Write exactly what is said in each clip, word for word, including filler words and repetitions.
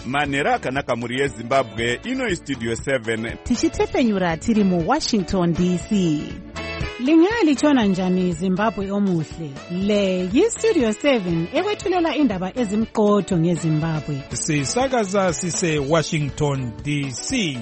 manhero akanaka mhuri yezimbabwe. Ino Studio seven tichitepenyura tiri muWashington D C. Lingalitshona njani Zimbabwe omuhle? Le yiStudio seven ekwethulela indaba ezimqotho ngeZimbabwe. Sisakaza sise Washington D C.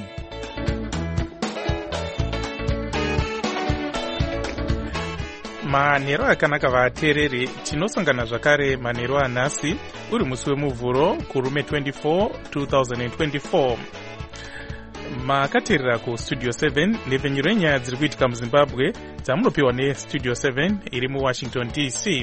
Manhero akanaka vateereri, tinosangana zvakare manhero anhasi uri musi wemuvhuro kurume twenty-four two thousand twenty-four. Makateerera kuStudio seven nepfenyuro yenyaya dziri kuitika muZimbabwe dzamunopiwa neStudio seven iri muWashington D C.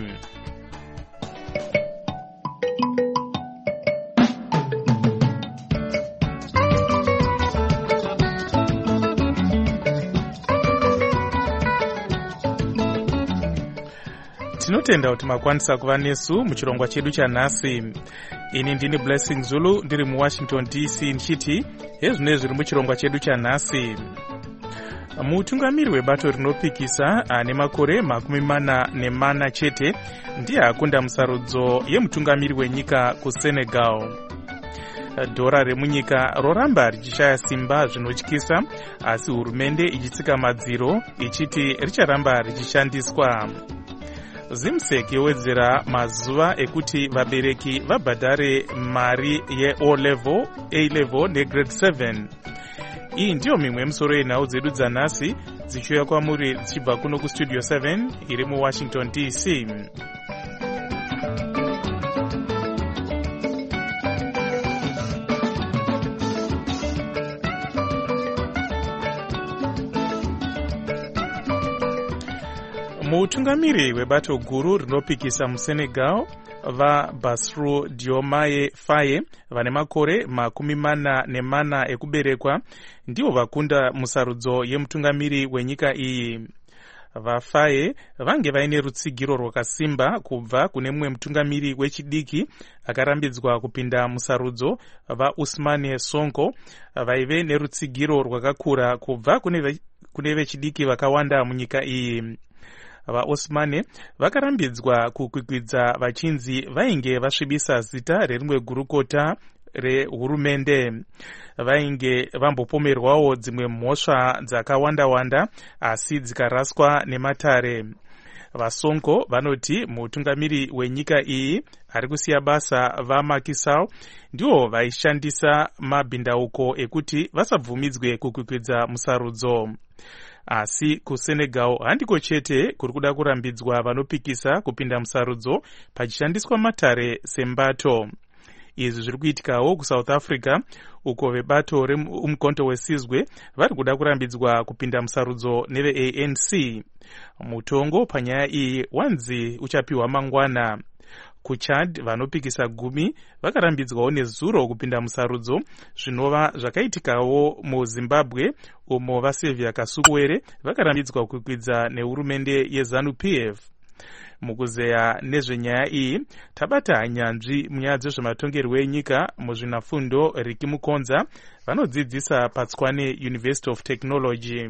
Tinotenda kuti makwanisa kuva nesu muchirongwa chedu chanhasi. Ini ndini Blessing Zulu ndiri muWashington D C ndichiti hezvino zviri muchirongwa chedu chanhasi. Mutungamiri webato rinopikisa ane makore makumi mana nemana chete ndiye akunda musarudzo yemutungamiri wenyika kuSenegal. Dhora remunyika roramba richishaya simba zvinotyisa, asi hurumende ichitsika madziro ichiti richaramba richishandiswa. Zimsek yowedzera mazuva ekuti vabereki vabhadhare mari ye-O level, A level negrade seven. Iyi ndiyo mimwe yemisoro yenhau dzedu dzanhasi dzichiuya kwamuri dzichibva kuno kuStudio seven iri muWashington D C. Mutungamiri webato guru rinopikisa muSenegal vaBassirou Diomaye Faye vane makore makumi mana nemana ekuberekwa ndivo vakunda musarudzo yemutungamiri wenyika iyi. VaFaye vange vaine rutsigiro rwakasimba kubva kune mumwe mutungamiri wechidiki akarambidzwa kupinda musarudzo vaUsmane Sonko vaive nerutsigiro rwakakura kubva kune vechidiki vakawanda munyika iyi. VaOsmane vakarambidzwa kukwikwidza vachinzi vainge vasvibisa zita rerimwe gurukota rehurumende. Vainge vambopomerwawo dzimwe mhosva dzakawanda-wanda asi dzikaraswa nematare. VaSonko vanoti mutungamiri wenyika iyi ari kusiya basa vaMacky Sall ndiwo vaishandisa mabhindauko ekuti vasabvumidzwe kukwikwidza musarudzo. Asi kuSenegal handiko chete kuri kuda kurambidzwa vanopikisa kupinda musarudzo pachishandiswa matare sembato. Izvi zviri kuitikawo kuSouth Africa uko vebato reumukonto weSizwe vari kuda kurambidzwa kupinda musarudzo neve-A N C. Mutongo panyaya iyi wanzi uchapiwa mangwana. KuChad vanopikisa gumi vakarambidzwawo nezuro kupinda musarudzo zvinova zvakaitikawo muZimbabwe umo vaSylvia Kasukuwere vakarambidzwa kukwidza nehurumende yeZanu-P F. Mukuzeya nezvenyaya iyi tabata hanyanzvi munyaya dzezvematongerwo enyika muzvinafundo Riki Mukonza vanodzidzisa paTswane University of Technology.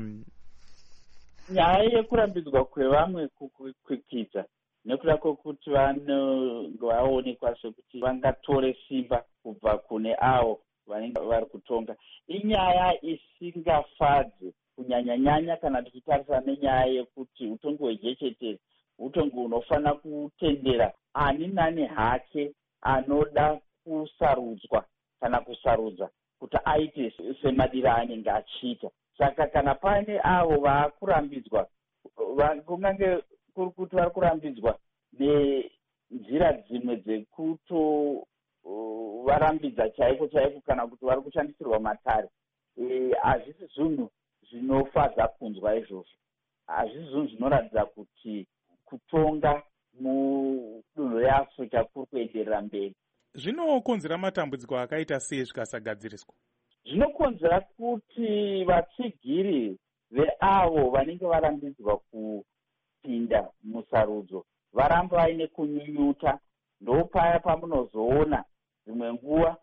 Nyaya yekurambidzwa kwevamwe kukwikwidza nekuda kwokuti vaonekwa sekuti vangatore simba kubva kune avo vanenge vari kutonga, inyaya isingafadzi kunyanya-nyanya kana tichitarisa nenyaya yekuti utongi hwejechetere utongi hunofanira kutendera ani nani hake anoda kusarudzwa kana kusarudza kuti aite semadiro anenge achiita. Saka kana pane avo vaakurambidzwa kungange kuri kuti vari kurambidzwa nenzira dzimwe dzekuto uh, varambidza chaiko chaiko kana kuti vari kushandisirwa matare, hazvisi e, zvinhu zvinofadza kunzwa izvozvo. Hazvisi zvinhu zvinoratidza kuti kutonga mudunhu reAfrica kuri kuenderera mberi. Zvinokonzera matambudziko akaita sei zvikasagadziriswa? Zvinokonzera kuti vatsigiri veavo vanenge varambidzwa ku pinda musarudzo varamba vaine kunyunyuta. Ndopaya pamunozoona dzimwe nguva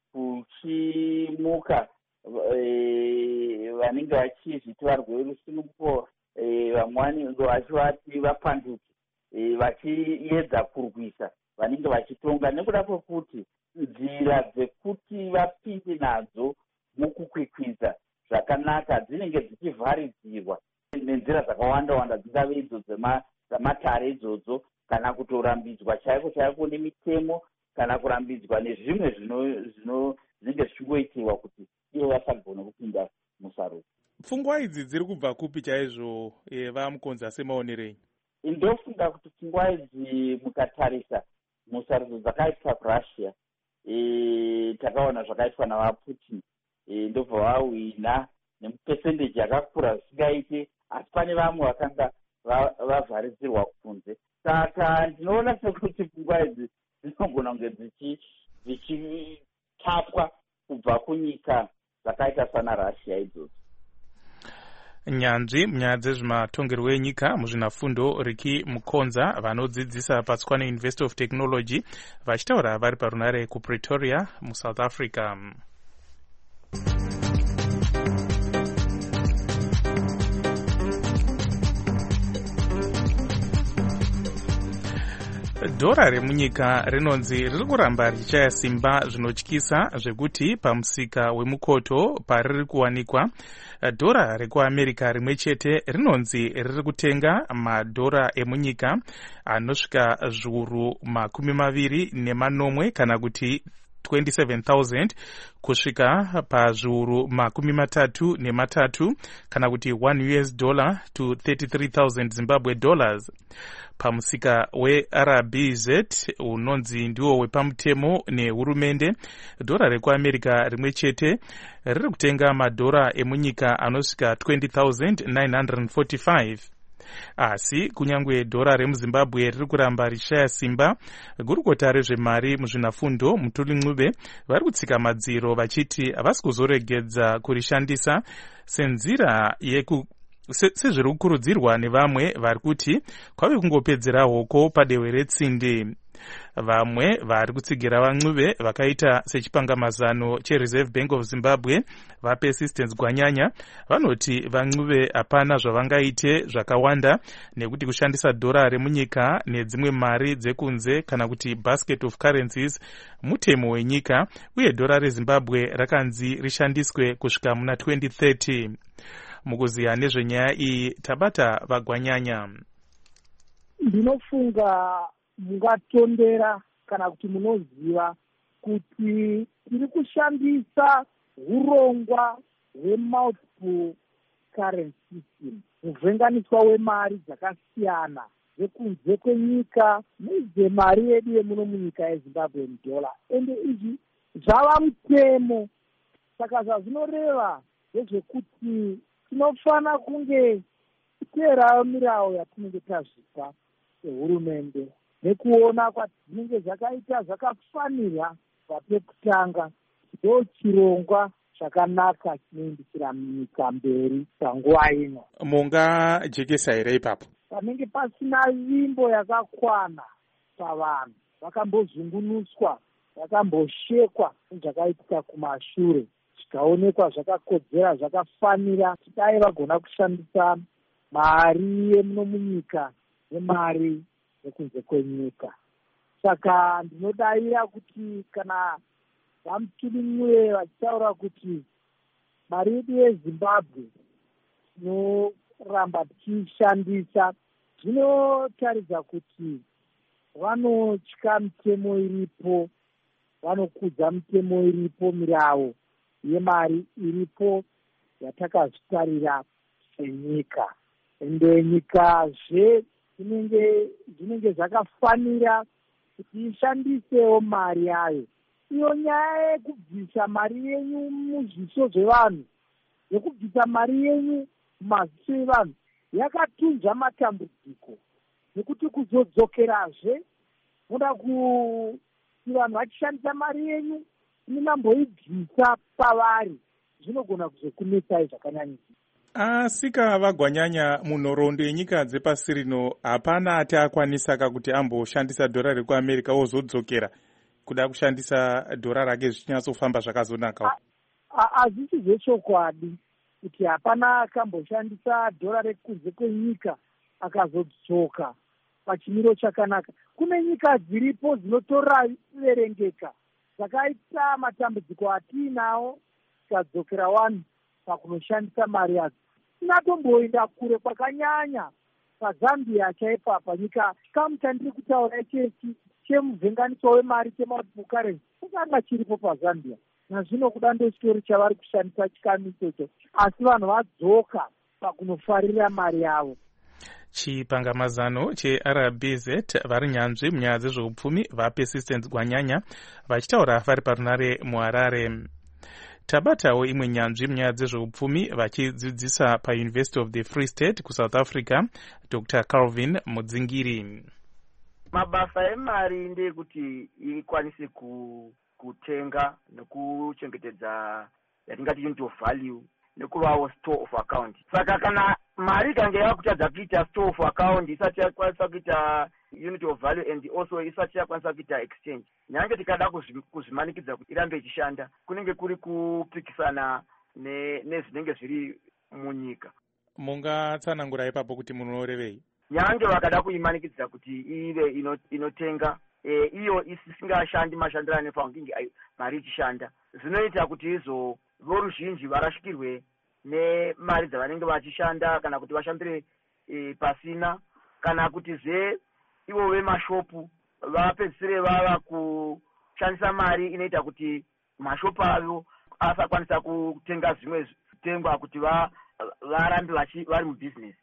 kuchimuka e, vanenge vachizviti varwere rusununguko, e, vamwani vachivati vapanduki, e, vachiedza kurwisa vanenge vachitonga nekuda kwekuti nzira dzekuti vapinde nadzo mukukwikwidza zvakanaka dzinenge dzichivharidzirwa nenzira dzakawanda wanda, dzingave idzo dzematare idzodzo, kana kutorambidzwa chaiko chaiko nemitemo, kana kurambidzwa nezvimwe zvinenge zvichingoitiwa kuti ivo vasagona kupinda musarudzo. Pfungwa idzi dziri kubva kupi chaizvo vamukonza semaonerei? Ndofunga kuti pfungwa idzi mukatarisa musarudzo dzakaitwa kurussia, e, takaona zvakaitwa navaputin, e, ndobva vawina nemupesendeji yakakura zvisingaite, asi pane vamwe vakanga vavharidzirwa kunze. Saka ndinoona sekuti pfungwa idzi dzinogona kunge dzichitapwa kubva kunyika dzakaita sana Russia idzodzo. Nyanzvi munyaya dzezvematongerwo enyika muzvinafundo Riki Mukonza vanodzidzisa paTswane University of Technology vachitaura vari parunare kuPretoria muSouth Africa. Dhora remunyika rinonzi riri kuramba richichaya simba zvinotyisa zvekuti pamusika wemukoto pariri kuwanikwa dhora rekuAmerica rimwe chete rinonzi riri kutenga madhora emunyika anosvika zviuru makumi maviri nemanomwe kana kuti twenty-seven thousand kusvika pazviuru makumi matatu nematatu kana kuti one U S dollar to thirty-three thousand Zimbabwe dollars. Pamusika weR B Z unonzi ndiwo wepamutemo nehurumende, dhora rekuAmerica rimwe chete riri kutenga madhora emunyika anosvika twenty thousand nine hundred forty-five. Asi kunyangwe dhora remuZimbabwe riri kuramba richishaya simba, gurukota rezvemari muzvinafundo Mutuli Ncube vari kutsika madziro vachiti havasi kuzoregedza kurishandisa senzira yeku sezviri kukurudzirwa nevamwe vari kuti kwave kungopedzera hoko padehwe retsinde. Vamwe vari kutsigira vaNcube vakaita sechipangamazano cheReserve Bank of Zimbabwe vaPersistence Gwanyanya vanoti vaNcube hapana zvavangaite zvakawanda nekuti kushandisa dhora remunyika nedzimwe mari dzekunze kana kuti basket of currencies mutemo wenyika, uye dhora reZimbabwe rakanzi rishandiswe kusvika muna twenty thirty. Mukuziya nezvenyaya iyi tabata vaGwanyanya. Ndinofunga mungatondera kana kuti munoziva kuti tiri kushandisa urongwa hwemultiple currency system, muvhenganiswa wemari dzakasiyana dzekunze kwenyika nedzemari yedu yemuno munyika yeZimbabwe dollar, ende izvi zvava mutemo. Saka zvazvinoreva ndezvekuti tinofana kunge titeerawo mirau yatinenge tazvipa sehurumende nekuona kwati zvinenge zvakaita zvakafanira papekutanga ndo chirongwa chakanaka chinoindikira nyika mberi panguva ino. Mungajekesa here ipapo? Panenge pasina vimbo yakakwana pavanhu, vakambozungunuswa, vakamboshekwa nezvakaitika kumashure, zvikaonekwa zvakakodzera zvakafanira, dai vagona kushandisa mari yemuno munyika nemari yekunze kwenyika. Saka ndinodavira kuti kana vaMutuli Ncube vachitaura kuti mari yedu yeZimbabwe tinoramba tichishandisa, zvinotaridza kuti vanotya mitemo iripo, vanokudza mitemo iripo, mirau yemari iripo yatakazvitarira senyika. Ende nyika zve zvinenge zvinenge zvakafanira kuti ishandisewo mari yayo. Iyo nyaya yekubvisa mari yenyu muzviso zvevanhu, yekubvisa mari yenyu mumaziso evanhu yakatunja matambudziko, nekuti kuzodzokerazve muda kuti vanhu vachishandisa mari yenyu munamboibvisa pavari, zvinogona kuzokunesai zvakanyanyisa. Asika vaGwanyanya, munhoroondo yenyika dzepasi rino hapana ati akwanisa kakuti amboshandisa dhora rekuAmerica ozodzokera kuda kushandisa dhora rake zvichinyatsofamba zvakazonaka. Hazvisi zvechokwadi kuti hapana akamboshandisa dhora rekunze kwenyika akazodzoka pachimiro chakanaka. Kune nyika dziripo dzinotoverengeka zvakaita matambudziko atiinawo tikadzokera wani pakunoshandisa mari yadzo. Tinatomboenda kure kwakanyanya paZambia chaipapa, nyika chikamu chandiri kutaura ichechi chemuvhenganiso wemari chemultiple currency chakanga chiripo paZambia. Nazvino kuda ndochitori chavari kushandisa chikamu ichocho, asi vanhu vadzoka pakunofarira mari yavo. Chipangamazano cheR B Z vari nyanzvi munyaya dzezveupfumi vaPersistence Gwanyanya vachitaura vari parunare muHarare. Tabatawo imwe nyanzvi munyaya dzezveupfumi vachidzidzisa paUniversity of the Free State kuSouth Africa, Doctor Calvin Mudzingiri. Mabasa emari ndeyekuti ikwanise kutenga nekuchengetedza yatingati unit of value nekuvawo store of account. Saka kana mari kange yakutadza kuita store of account isati yakwanisa kuita unit of value and also isati yakwanisa kuita exchange, nyange tikada kuzvimanikidza kuti irambe ichishanda kunenge kuri kupikisana nezvinenge zviri munyika. Mungatsanangura ipapo kuti munorevei? Nyange vakada kuimanikidza kuti ive inotenga e, iyo isingashandi mashandiro anefanginge mari ichishanda, zvinoita kuti izo voruzhinji varashikirwe nemari dzavanenge vachishanda kana kuti vashandire e, pasina, kana kuti ze ivo vemashopu vapedzisire vava kushandisa mari inoita kuti mashopu avo asakwanisa kutenga zvimwe zvitengwa kuti varambe vari mubusiness.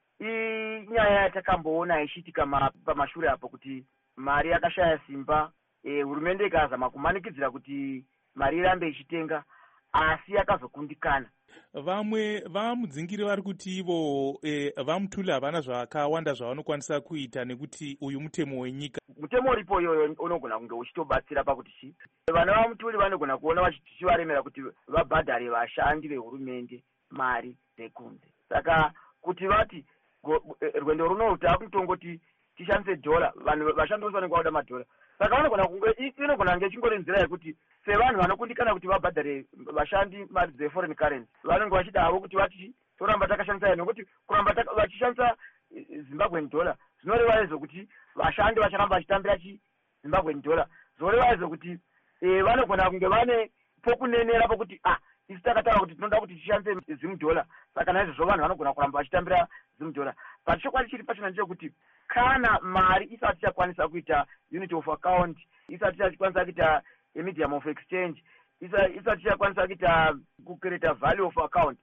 Inyaya yatakamboona ichiitika pamashure apo kuti mari yakashaya simba, e, hurumende ikazama kumanikidzira kuti mari irambe ichitenga asi yakazokundikana. Vamwe vamudzingiri vari kuti ivo e, vamutuli havana zvakawanda zvavanokwanisa kuita nekuti uyu mutemo wenyika. Mutemo uripo iyoyo unogona kunge uchitobatsira pakuti chi vana vamutuli vanogona kuona vachivaremera kuti vabhadhare vashandi vehurumende mari dzekunze. Saka kuti vati rwendo runo takutongoti tishandise dhola, vanhu vashandi vose vanenge vauda madhola. Saka vanogona kunge inogona kunge chingori nzira yekuti sevanhu vanokundikana kuti vabhadhare vashandi mari dzeforeign currency vanenge vachida havo kuti vati toramba takashandisa nekuti kuramba vachishandisa Zimbabwean dollar zvinoreva izvo kuti vashandi vacharamba vachitambira chi Zimbabwean dollar, zvoreva izvo kuti e, vanogona kunge vane pokunenera pokuti ah isi takataura kuti tinoda kuti tishandise zimu dollar, saka naizvozvo vanhu vanogona kuramba vachitambira zimu dollar. But chokwadi chiri pachona ndechekuti kana mari isati chakwanisa kuita unit of account, isati chakwanisa kuita a medium of exchange, isati chakwanisa kuita kucreate value of account,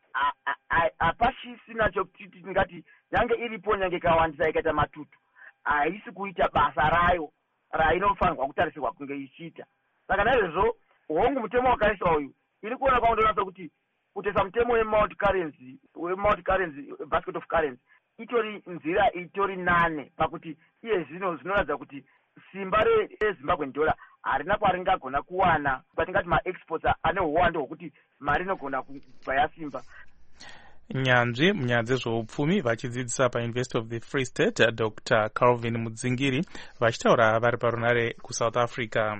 hapasisina chokuti tingati nyange iripo nyange ikawandisa ikaita matutu haisi kuita basa rayo rainofanirwa kutarisirwa kunge ichiita. Saka naizvozvo hongu mutemo wakaiswa uyu iri kuona kwaundonatsa kuti kutesa mutemo wemulti currency wemulti currency basket of currency itori nzira itori nane pakuti iye zvino zvinoratidza kuti simba reZimbabwean dollar harina kwaringagona kuwana kwatingati maexports ane uwando hwokuti mari inogona kubva yasimba. Nyanzvi munyaya dzezveupfumi vachidzidzisa paUniversity of the Free State, Doctor Calvin Mudzingiri vachitaura vari parunare kuSouth Africa.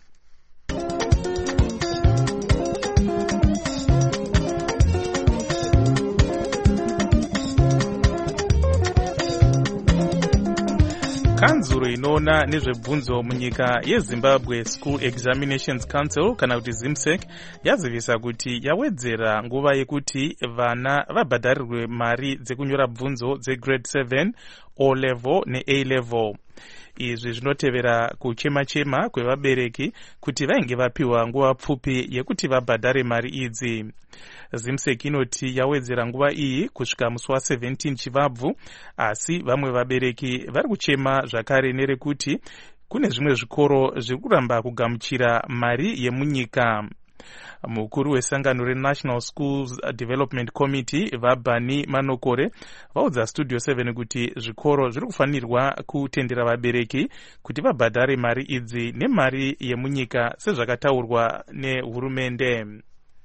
Kanzuro inoona nezvebvunzo munyika yeZimbabwe School Examinations Council kana kuti ZIMSEC yazivisa kuti yawedzera nguva yekuti vana vabhadharirwe mari dzekunyora bvunzo dzegrade seven, O level neA level. Izvi zvinotevera kuchema-chema kwevabereki kuti vainge vapiwa nguva pfupi yekuti vabhadhare mari idzi. ZIMSEC inoti yawedzera nguva iyi kusvika musi wa17 Chivabvu, asi vamwe vabereki vari kuchema zvakare nerekuti kune zvimwe zvikoro zviri kuramba kugamuchira mari yemunyika. Mukuru wesangano reNational Schools Development Committee vaBani Manokore vaudza Studio seven kuti zvikoro zviri kufanirwa kutendera vabereki kuti vabhadhare mari idzi nemari yemunyika sezvakataurwa nehurumende.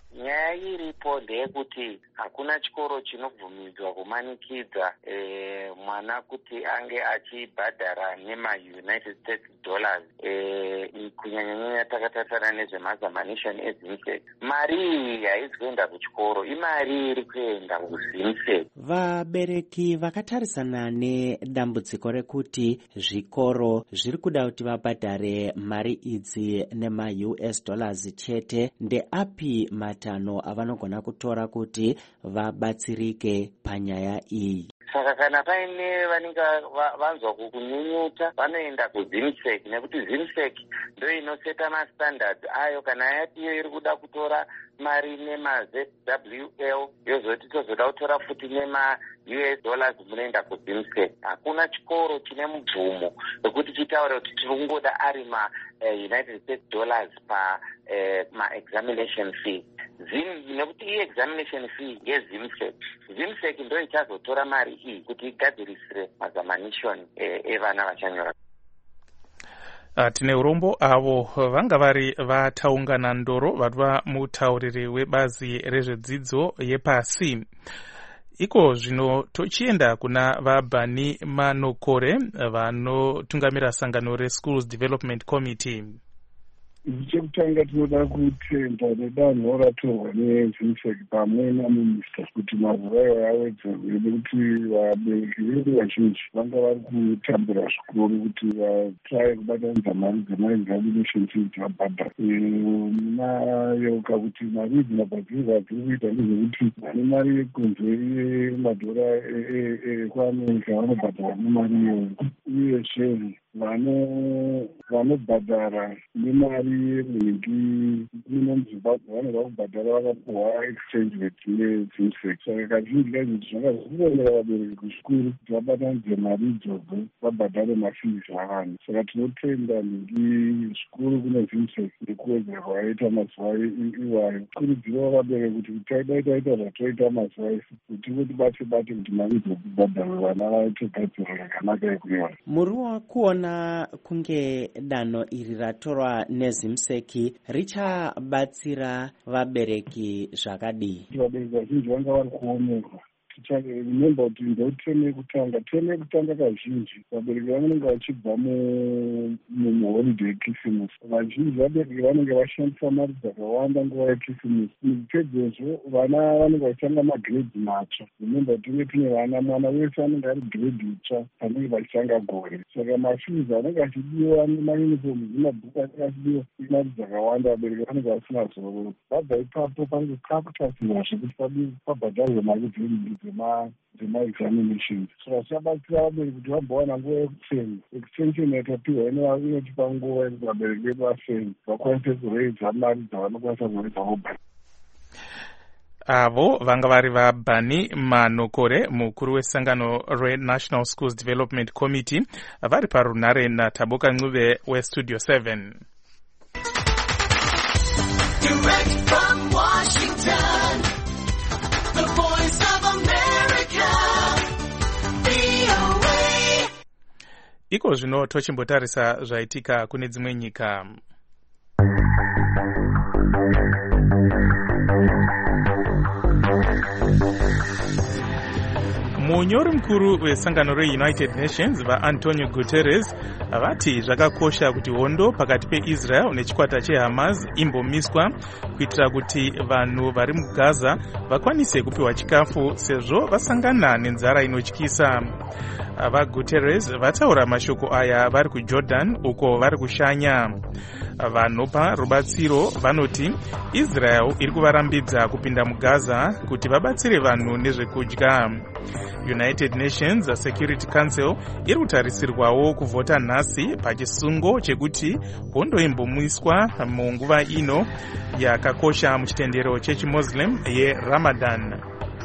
nyaya iripo ndeyekuti hakuna chikoro chinobvumidzwa kumanikidza e, mwana kuti ange achibhadhara nema-United States dollars e, kunyanyanyanya takatarisana nezvemazamanishoni ezimsec. Mari iyi haizi kuenda kuchikoro, imari iri kuenda kuzimsec. Vabereki vakatarisana nedambudziko rekuti zvikoro zviri kuda kuti vabhadhare mari idzi nema-U S dollars chete, ndeapi matanho avanogona kutora kuti vabatsirike panyaya iyi? Saka kana paine vanenge vanzwa kukunyunyuta vanoenda kuzimsec, nekuti zimsec ndo inoseta mastandards ayo. Kana yati iyo iri kuda kutora mari nema-Z W L yozoti tozoda kutora futi nema-U S dollars, munoenda kuzimsec. Hakuna chikoro chine mubvumo wekuti chitaure kuti tiri kungoda ari ma-United States dollars pa ma-examination fee. Nekuti iyi examination fee ngezimsec. Zimsec ndo ichazotora mari iyi kuti igadzirisire mazamanishoni evana vachanyora. Uh, tine urombo avo vanga vari vataungana ndoro vatwa mutauriri webazi rezvedzidzo yepasi. Iko zvino tochienda kuna vaBani Manokore vanotungamira sangano reSchools Development Committee. Chekutanga tinoda kutenda nedanho ratorwa nezimsec pamwe naminista kuti mazuva ayo awedzerwe, nekuti vabereki vedu vazhinji vanga vari kutambura zvikuru kuti vatraye kubatanidza mari dzemaexamination fees vabhadhara. Munayeuka kuti mari idzi mabhadzirirwo adziri kuita ndezvekuti vane mari yekunze yemadhora ekuamerica vanobhadhara nemari iyoyo, uyezve vanobhadhara nemari yemuhingi muno Zimbabwe vanoda kubhadhara vakapuhwa exchange rate nezimsec. Saka kazhinji kazhinji zvanga zvichironera vabereki kuzvikuru kuti vabatanidze mari idzodzo vabhadhare mafees avanhu. Saka tinotenda mhingi zvikuru kune zimsec nekuwedzerwa aita mazuva iwayo. Kurudziro vabereki kuti taida taita zvatoita mazuva ese kuti votibate bate kuti mari idzobhadharwe vana vaitogadzirwa zvakanaka yekunyora. Muri wakuona kunge danho iri ratorwa nezimsec richabatsira vabereki zvakadii? Vabereki vazhinji vanga vari kuomerwa. Remember kuti ndoteme yekutanga teme yekutanga kazhinji vabereki vanenge vachibva muholiday yekrisimusi. Vazhinji vabereki vanenge vashandisa mari dzakawanda nguva yekrisimusi. Pedzezvo vana vanenge vachitanga magredhi matsva. Remember kuti tinge tine vana mwana wese anenge ari gredhi itsva panenge vachitanga gore. Saka mafees anenge achidiwa nemayunifomu nemabhuku anenge achidiwa imari dzakawanda, vabereki vanenge vasina zororo. Vabva ipapo panenge pakutasirwa zvekuti pabhadharwe mari dziri dzema-examinations. Saka zvichabatsira vabereki kuti vambowana nguva yekufema. Extension yatapiwa inotipa nguva yekuti vabereki vedu vafeme vakwanise kuredza mari dzavanokwanisa kuredza vobva. Avo vanga vari vaBani Manokore, mukuru wesangano reNational Schools Development Committee, vari parunhare naTaboka Ncube weStudio seven. Direct from Washington, the voice of America, V O A. Iko zvino tochimbotarisa zvaitika kune dzimwe nyika. Munyori mukuru wesangano reUnited Nations vaAntonio Guterres vati zvakakosha kuti hondo pakati peIsrael nechikwata cheHamas imbomiswa kuitira kuti vanhu vari muGaza vakwanise kupiwa chikafu sezvo vasangana nenzara inotyisa. VaGuterres vataura mashoko aya vari kuJordan uko vari kushanya. Vanopa rubatsiro vanoti Israel iri kuvarambidza kupinda muGaza kuti vabatsire vanhu nezvekudya. United Nations Security Council iri kutarisirwawo kuvhota nhasi pachisungo chekuti hondo imbomiswa munguva ino yakakosha muchitendero chechiMuslim yeRamadan.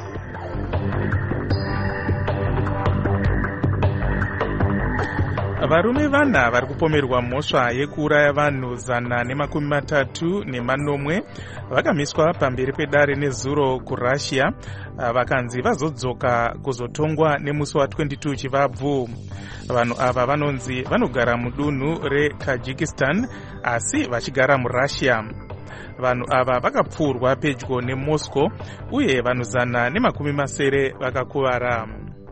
Varume vana vari kupomerwa mhosva yekuuraya vanhu zana nemakumi matatu nemanomwe vakamiswa pamberi pedare nezuro kuRussia vakanzi vazodzoka kuzotongwa nemusi wa22 chivabvu. Vanhu ava vanonzi vanogara mudunhu reTajikistan asi vachigara muRussia. vanhu ava vakapfurwa pedyo nemoscow uye vanhu zana nemakumi masere vakakuvara.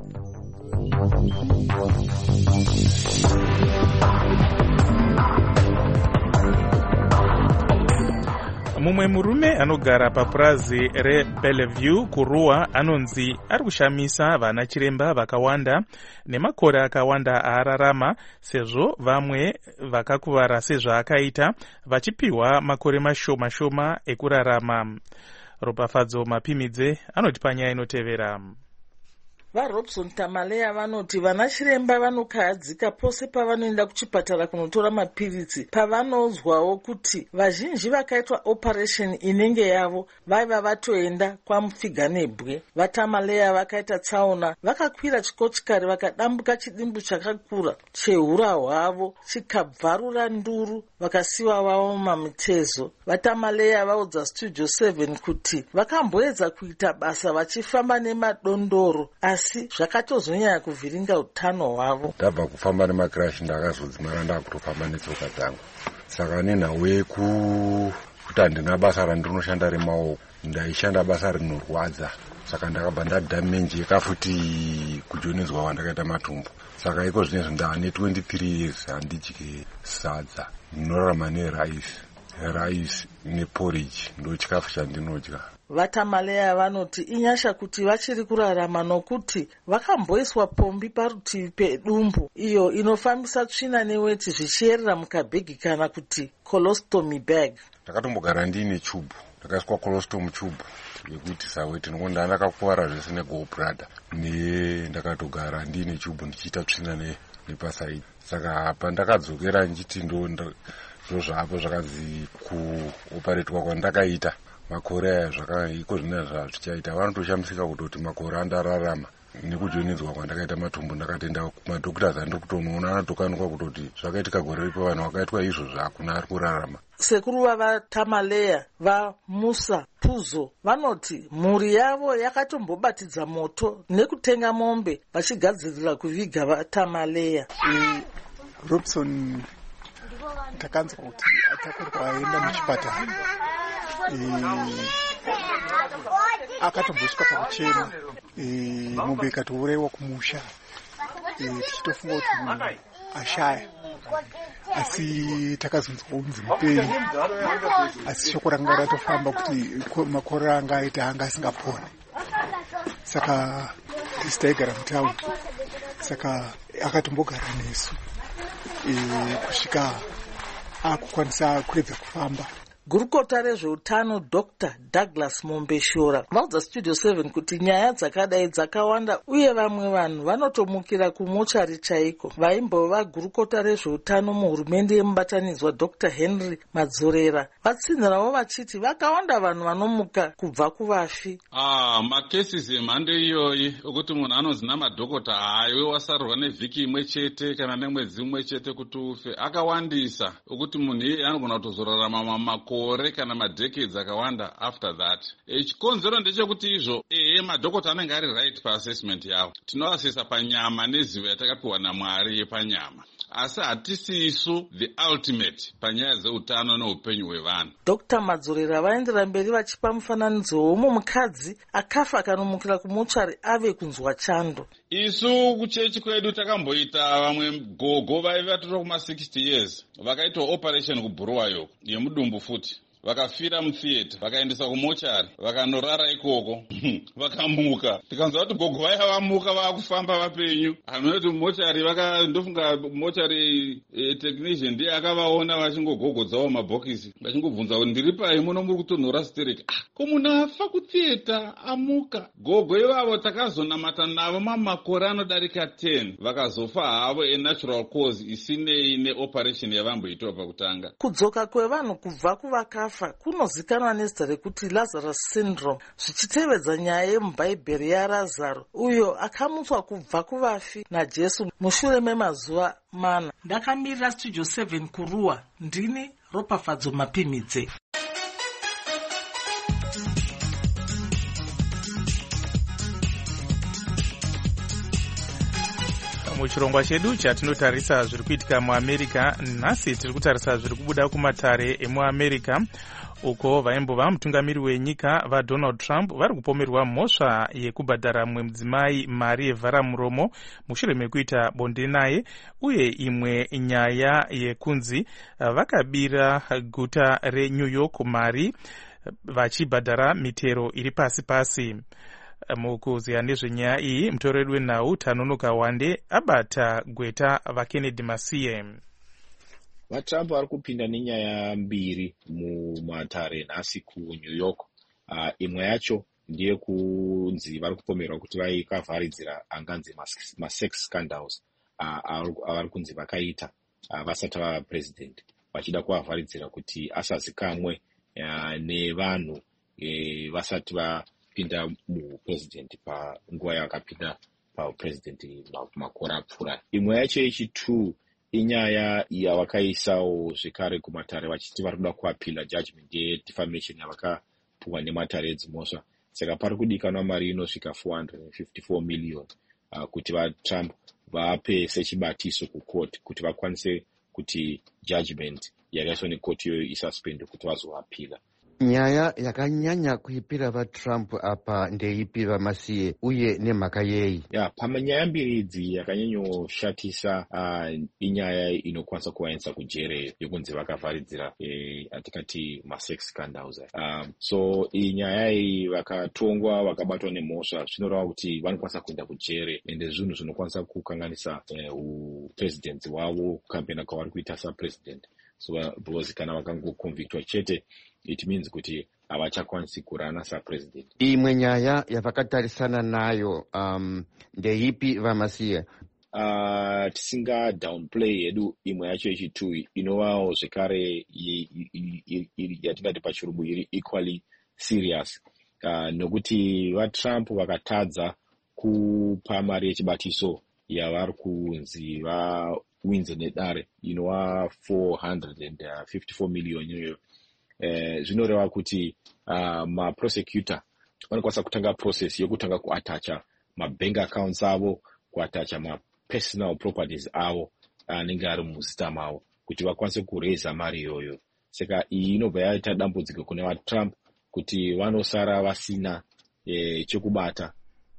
Mumwe murume anogara papurazi reBellevue kurua anonzi ari kushamisa vana chiremba vakawanda nemakore akawanda aararama, sezvo vamwe vakakuvara sezvaakaita vachipiwa makore mashoma shoma ekurarama. Ropafadzo Mapimidze anoti panyaya inotevera. VaRobson Tamaleya vanoti vana chiremba vanokahadzika pose pavanoenda kuchipatara kunotora mapiritsi pavanonzwawo kuti vazhinji vakaitwa operation inenge yavo vaiva vatoenda kwamupfiga nebwe. VaTamaleya vakaita tsaona vakakwira chikochikari vakadambuka chidimbu chakakura chehura hwavo chikabvarura nduru vakasiwa vavo mamitezo. VaTamaleya vaudza Studio seven kuti vakamboedza kuita basa vachifamba nemadondoro asi zvakatozonyanya kuvhiringa utano hwavo. Ndabva kufamba nemakirashi ndakazodzimara ndakutofamba netsoka dzangu, saka nenhau yekuti handina basa randinoshanda remaoko, ndaishanda basa rinorwadza, saka ndakabva ndadhamenjeka futi kujoinedzwa kwandakaita matumbu. Saka iko zvinezvi ndane twenty-three years handidyi sadza, ndinorarama neraisi raisi neporridge ndo chikafu chandinodya. VaTamaleya vanoti inyasha kuti vachiri kurarama nokuti vakamboiswa pombi parutivi pedumbu iyo inofambisa tsvina neweti zvichierera mukabhegi kana kuti colostomy bag. Ndakatombogara ndine chubu, ndakaiswa colostomy chubu yekuti saweti nokuti ndakakuvara zvese negallbladder ne ndakatogara ndine chubu ndichiita tsvina nepasaidi. Saka pandakadzokera ndichiti ndo zvo zvapo zvakazi kuoperetwa kwandakaita makore aya zvakaiko zvina zvazvichaita vanotoshamisika kutoti makore andararama nekujoinedzwa kwandakaita matumbu. Ndakatenda kumadhokutas andiri kutonoona anotokanikwa kutoti zvakaitika gore ripo vanhu vakaitwa izvozvo hakuna ari kurarama. Sekuru vavaTamaleya vaMusa Puzo vanoti mhuri yavo yakatombobatidza moto nekutenga mombe vachigadzirira kuviga vaTamaleya. Robson takanzwa kuti atakurwa aenda muchipatara, akatombosvika pakuchema, mombe ikatouraiwa kumusha, tichitofunga kuti munhu ashaya, asi takazonzwa kunzi mupenyu, asi shoko ranga ratofamba kuti makore anga aita anga asingapone. Saka tisi taigara mutaundi, saka akatombogara nesu kusvika akukwanisa kuedza kufamba. Gurukota rezveutano Doctor Douglas Mombeshora vaudza Studio seven kuti nyaya dzakadai dzakawanda uye vamwe vanhu vanotomukira kumochari chaiko. Vaimbova gurukota rezveutano muhurumende yemubatanidzwa Doctor Henry Madzorera vatsinhirawo vachiti vakawanda vanhu vanomuka kubva kuvafi. Ah, makesis emhando iyoyi okuti munhu anonzi namadhokota hayo wasarurwa nevhiki imwe chete kana nemwedzi umwe chete kuti ufe akawandisa, okuti munhu iye anogona kutozorarama mamako kore kana madecades akawanda after that. Chikonzero ndechekuti izvo ehe madhokota anenge ari right paassessment yavo. Tinoasesa panyama nezivo yatakapiwa naMwari yepanyama, asi hatisisu the ultimate panyaya dzeutano neupenyu hwevanhu. Doctor Madzorera vaendera mberi vachipa mufananidzo womwe mukadzi akafa akanomukira kumochari ave kunzwa chando. Isu kuchechi kwedu takamboita vamwe gogo vaiva tori kuma sixty years vakaitwa operation kuBhurawayo yemudumbu futi, vakafira mutheatre vakaendesa kumochari vakanorara ikoko vakamuka. Tikanzwa kuti gogo vaya vamuka vakufamba vapenyu, hanoti mochari vakandofunga mochari e, technician ndiye akavaona vachingogogodzawo mabhokisi vachingobvunza kuti ndiri pai muno muri kutonhora stereki. Ah, ko munhu afa kutheatre amuka. Gogo ivavo takazonamata navo mamakore anodarika ten vakazofa havo enatural cause isinei neoperation yavamboitwa pakutanga. Kudzoka kwevanhu kubva kuvakafa kunozikanwa nezita rekuti Lazarus syndrome, zvichitevedza nyaya yemubhaibheri yaRazaro uyo akamutswa kubva kuvafi naJesu mushure memazuva mana. Ndakamirira Studio seven kurua, ndini Ropafadzo Mapimidze. Muchirongwa chedu chatinotarisa zviri kuitika muAmerica, nhasi tiri kutarisa zviri kubuda kumatare emuAmerica uko vaimbova mutungamiri wenyika vaDonald Trump vari kupomerwa mhosva yekubhadhara mumwe mudzimai mari yevhara muromo mushure mekuita bonde naye, uye imwe nyaya yekunzi vakabira guta reNew York mari vachibhadhara mitero iri pasi pasi. Mukuziya nezvenyaya iyi, mutoreri wenhau Tanonoka Wande abata gweta vaKennedy Masiye. VaTrump vari kupinda nenyaya mbiri mumatare nhasi kuNew York. Uh, imwe yacho ndiye kunzi vari kupomerwa kuti vaikavharidzira anganzi masex scandals avari uh, kunzi vakaita uh, vasati vava president, vachida kuvavharidzira kuti asazikamwe uh, nevanhu e, vasati vapinda mupresident panguva yavakapinda paupresident makore apfuura. Imwe yacho yechitu inyaya yavakaisawo zvekare kumatare vachiti vari kuda kuapila judgment yedefamation yavakapuwa nematare edzimhosva. Saka pari kudikanwa mari inosvika four hundred fifty-four million uh, kuti vaTrump vape sechibatiso kucourt kuti vakwanise kuti judgment yakaiswa nekoti iyoyo isuspend kuti vazoapila. Nyaya yakanyanya kuipira vaTrump apa ndeipi vaMasiye, uye nemhaka yei? Ya, pamanyaya mbiri idzi yakanyanyoshatisa uh, inyaya inokwanisa kuvaendesa kujere yekunzi vakavharidzira eh, atikati masex scandals. Um, so iyi nyaya iyi vakatongwa vakabatwa nemhosva zvinoreva kuti vanokwanisa kuenda kujere, ende zvinhu zvinokwanisa kukanganisa eh, upresidency wavo kukampena kwavari kuita sapresident. So because kana vakangoconvictwa chete, it means kuti havachakwanisi kurana sapresident. Imwe nyaya yavakatarisana nayo um, ndeipi vaMasiye? Uh, tisinga downplay yedu imwe yacho yechitu inovawo zvekare yatingati pachirungu iri equally serious, uh, nokuti vaTrump vakatadza kupa mari yechibatiso yavari kunzi vawinze nedare inova four hundred fifty-four million iyoyo. Eh, zvinoreva kuti uh, maprosecutor vanokwanisa kutanga process yekutanga kuatacha mabank accounts avo, kuatacha mapersonal properties avo anenge ari muzita mavo kuti vakwanise kureza mari iyoyo. Saka iyi inobva yaita dambudziko kune vaTrump kuti vanosara vasina eh, chekubata.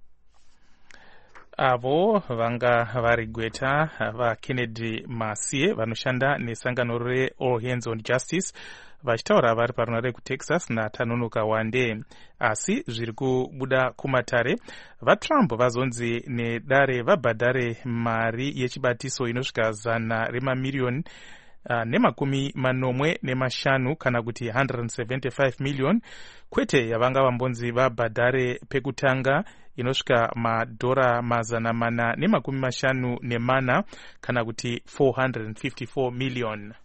Avo vanga vari gweta vaKennedy Masiye vanoshanda nesangano reAll Hands on Justice vachitaura vari parunare kuTexas naTanonoka Wande. Asi zviri kubuda kumatare, vaTrump vazonzi nedare vabhadhare mari yechibatiso inosvika zana remamiliyoni Uh, nemakumi manomwe nemashanu kana kuti one hundred seventy-five million, kwete yavanga vambonzi vabhadhare pekutanga inosvika madhora mazana mana nemakumi mashanu nemana kana kuti four hundred fifty-four million.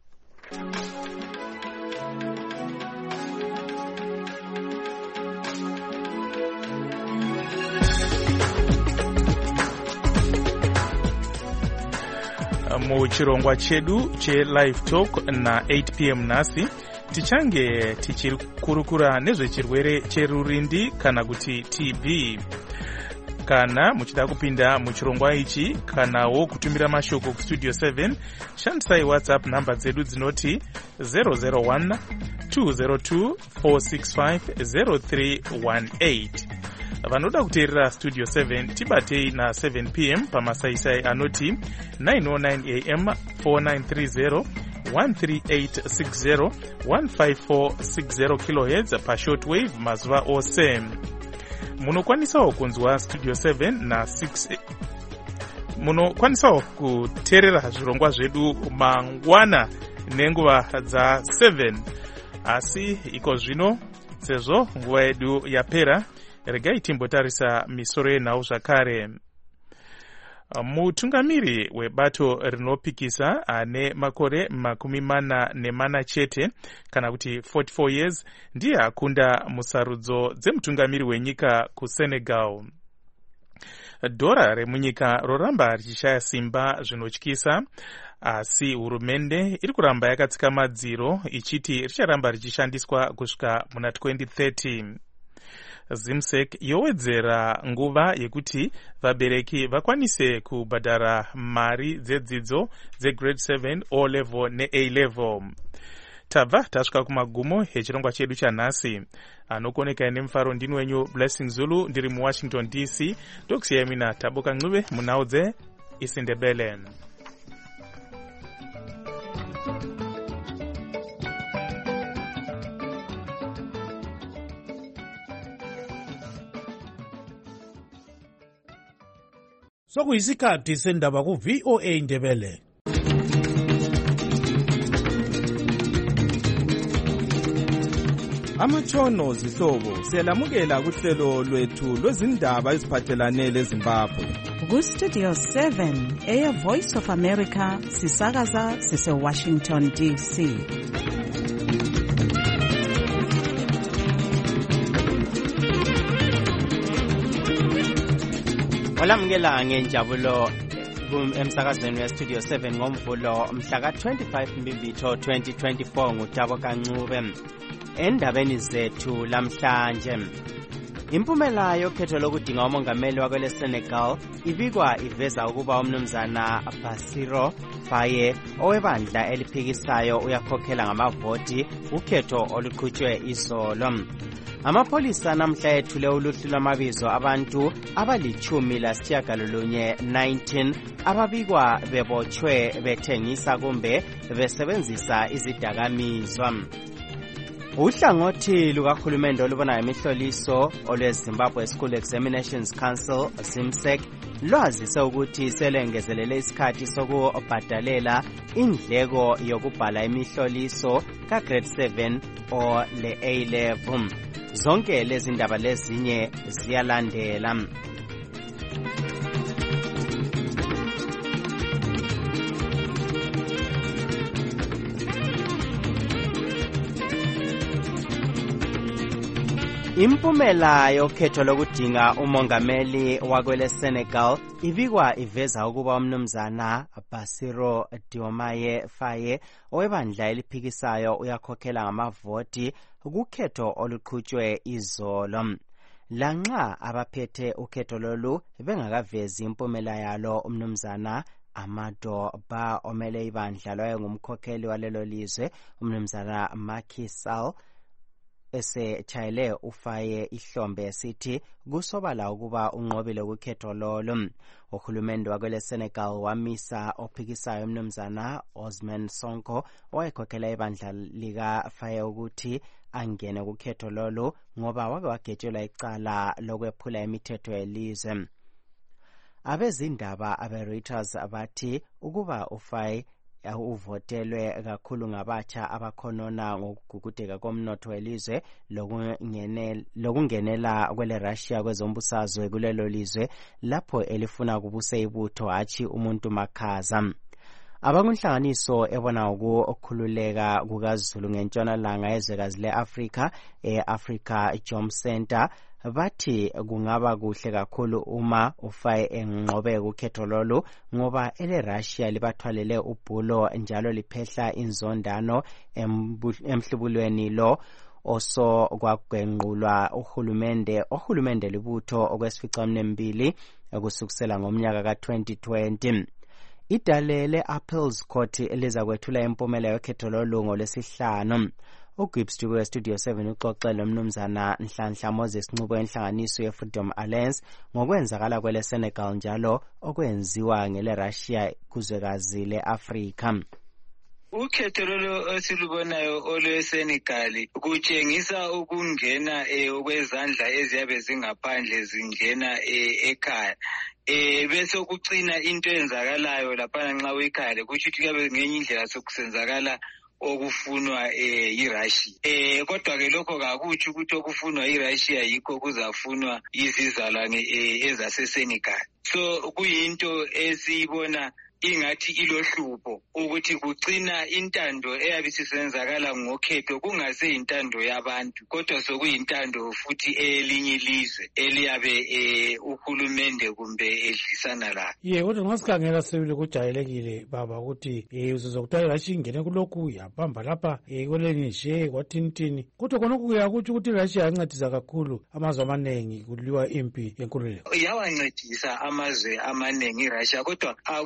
Muchirongwa chedu che live talk na eight p m nasi tichange tichikurukura nezvechirwere cherurindi kana kuti T B. Kana muchida kupinda muchirongwa ichi kanawo kutumira mashoko ku studio seven, shandisai WhatsApp namba dzedu dzinoti zero zero one two zero two four six five zero three one eight. Vanoda kuteerera studio seven tibatei na seven p m pamasaisai anoti nine oh nine a m four nine three zero one three eight six zero one five four six zero kilohertz pa shortwave mazuva ose. Munokwanisawo kunzwa studio seven na six munokwanisawo kuteerera zvirongwa zvedu mangwana nenguva dza seven. Asi iko zvino sezvo nguva yedu yapera, regai timbotarisa misoro yenhau zvakare. Mutungamiri webato rinopikisa ane makore makumi mana nemana chete kana kuti forty-four years ndiye akunda musarudzo dzemutungamiri wenyika kuSenegal. Dhora remunyika roramba richishaya simba zvinotyisa, asi hurumende iri kuramba yakatsika madziro ichiti richaramba richishandiswa kusvika muna twenty thirty. Zimsek yowedzera nguva yekuti vabereki vakwanise kubhadhara mari dzedzidzo dzegrade seven, O level ne A level. tabva tasvika kumagumo echirongwa chedu chanhasi. Anokuonekai nemufaro ndini wenyu Blessing Zulu, ndiri muwashington D C. Ndokusiyai mina Taboka Ncube munhau dzeIsindebele. Sokuyisikhathi sendaba ku V O A Ndebele. Amatshono zihlobo siyalamukela kuhlelo lwethu lwezindaba eziphathelane leZimbabwe. Ku Studio seven Air Voice of America sisakaza sise Washington D C. Olamukela ngenjabulo emsakazweni we Studio seven ngomvulo mhla ka twenty-five Mbibitho twenty twenty-four nguTaboka Ncube. Endabeni zethu lamhlanje, impumela yokhetho lokudinga umongameli wakwele Senegal ibikwa iveza ukuba umnumzana Bassirou Faye owebandla eliphikisayo uyakhokhela ngamavoti ukhetho oluqhutshwe izolo. Amapolisa namhla ethule uluhlu lwamabizo abantu abalichumi lasitshiyagalolunye nineteen ababikwa bebotshwe bethengisa kumbe besebenzisa izidakamizwa. Uhlangothi lukahulumende olubona imihloliso olweZimbabwe School Examinations Council ZIMSEC lwazise ukuthi selengezelele isikhathi sokubhadalela indleko yokubhala imihloliso ka grade seven o le A level. Zonke lezi ndaba lezinye ziyalandela. Impumela yokhetho lokudinga umongameli wakwele Senegal ibikwa iveza ukuba umnumzana Bassirou Diomaye Faye owebandla eliphikisayo uyakhokhela ngamavoti ukhetho oluqhutshwe izolo. Lanxa abaphethe ukhetho lolu bengakavezi impumela yalo, umnumzana Amado Ba omele ibandla loye ngumkhokheli walelo lizwe umnumzana Macky Sall esechayele uFaye ihlombe esithi kusobala ukuba unqobile ukhetho lolo. Uhulumende wakwele Senegal wamisa ophikisayo umnumzana Osman Sonko owayekhokhela ibandla lika Faye ukuthi angene kukhetho lolo ngoba wake wagetshela icala lokwephula imithetho yelizwe. Abezindaba abe Reuters abathi ukuba uFaye uvotelwe kakhulu ngabatsha abakhonona ngokugugudeka komnotho welizwe lokungenela kwele Russia kwezombusazwe kulelo lizwe lapho elifuna kubuse ibutho hatshi umuntu makhaza. Abakunhlanganiso ebona ukukhululeka kukaZulu ngentshonalanga ezwekazi le-Afrika e-Africa Jom Center bathi kungaba kuhle kakhulu uma uFaye enqobe ukhetho lolu ngoba ele Russia libathwalele ubhulo njalo liphehla inzondano emhlubulweni lo oso kwagwenqulwa uhulumende ohulumende libutho okwesificaminwembili ekusukusela ngomnyaka ka twenty twenty. Idalele Appeals Court eliza kwethula impumela yokhetho lolu ngolwesihlanu. uGibbs Studio Studio seven uxoxela umnumzana Nhlanhla Moses Ncube enhlanganiso yeFreedom Alliance ngokwenzakala kwele Senegal njalo okwenziwa ngele Russia kuzwekazi leAfrika. Ukhetho lolo esilubonayo olwe Senegal kutshengisa ukungena okwezandla eziyabe zingaphandle zingena ekhaya. Eh bese kucina into enzakalayo lapha nxa uyikhale kuthi kuyabe ngenye indlela sokusenzakala okufunwa eh iRussia. Eh kodwa ke lokho kakuthi ukuthi okufunwa iRussia yikho kuzafunwa izizalwane ezase Senegal. So kuyinto esiyibona ingathi ilohlupho ukuthi kucina intando eyabisisenzakala ngokhetho kungase intando yabantu kodwa sokuyintando futhi elinye ilizwe eliyabe eh uhulumende kumbe edlisana la. Ye kodwa ngasikhangela sebile kujayelekile baba ukuthi eh uzozokuthatha Russia ingene kulokhu yabamba lapha eh koleni nje kwathintini kodwa konke kuya ukuthi ukuthi Russia yancedisa kakhulu amazwe amaningi kuliwa impi yenkululeko. Yawancedisa amazwe amaningi iRussia kodwa akuthi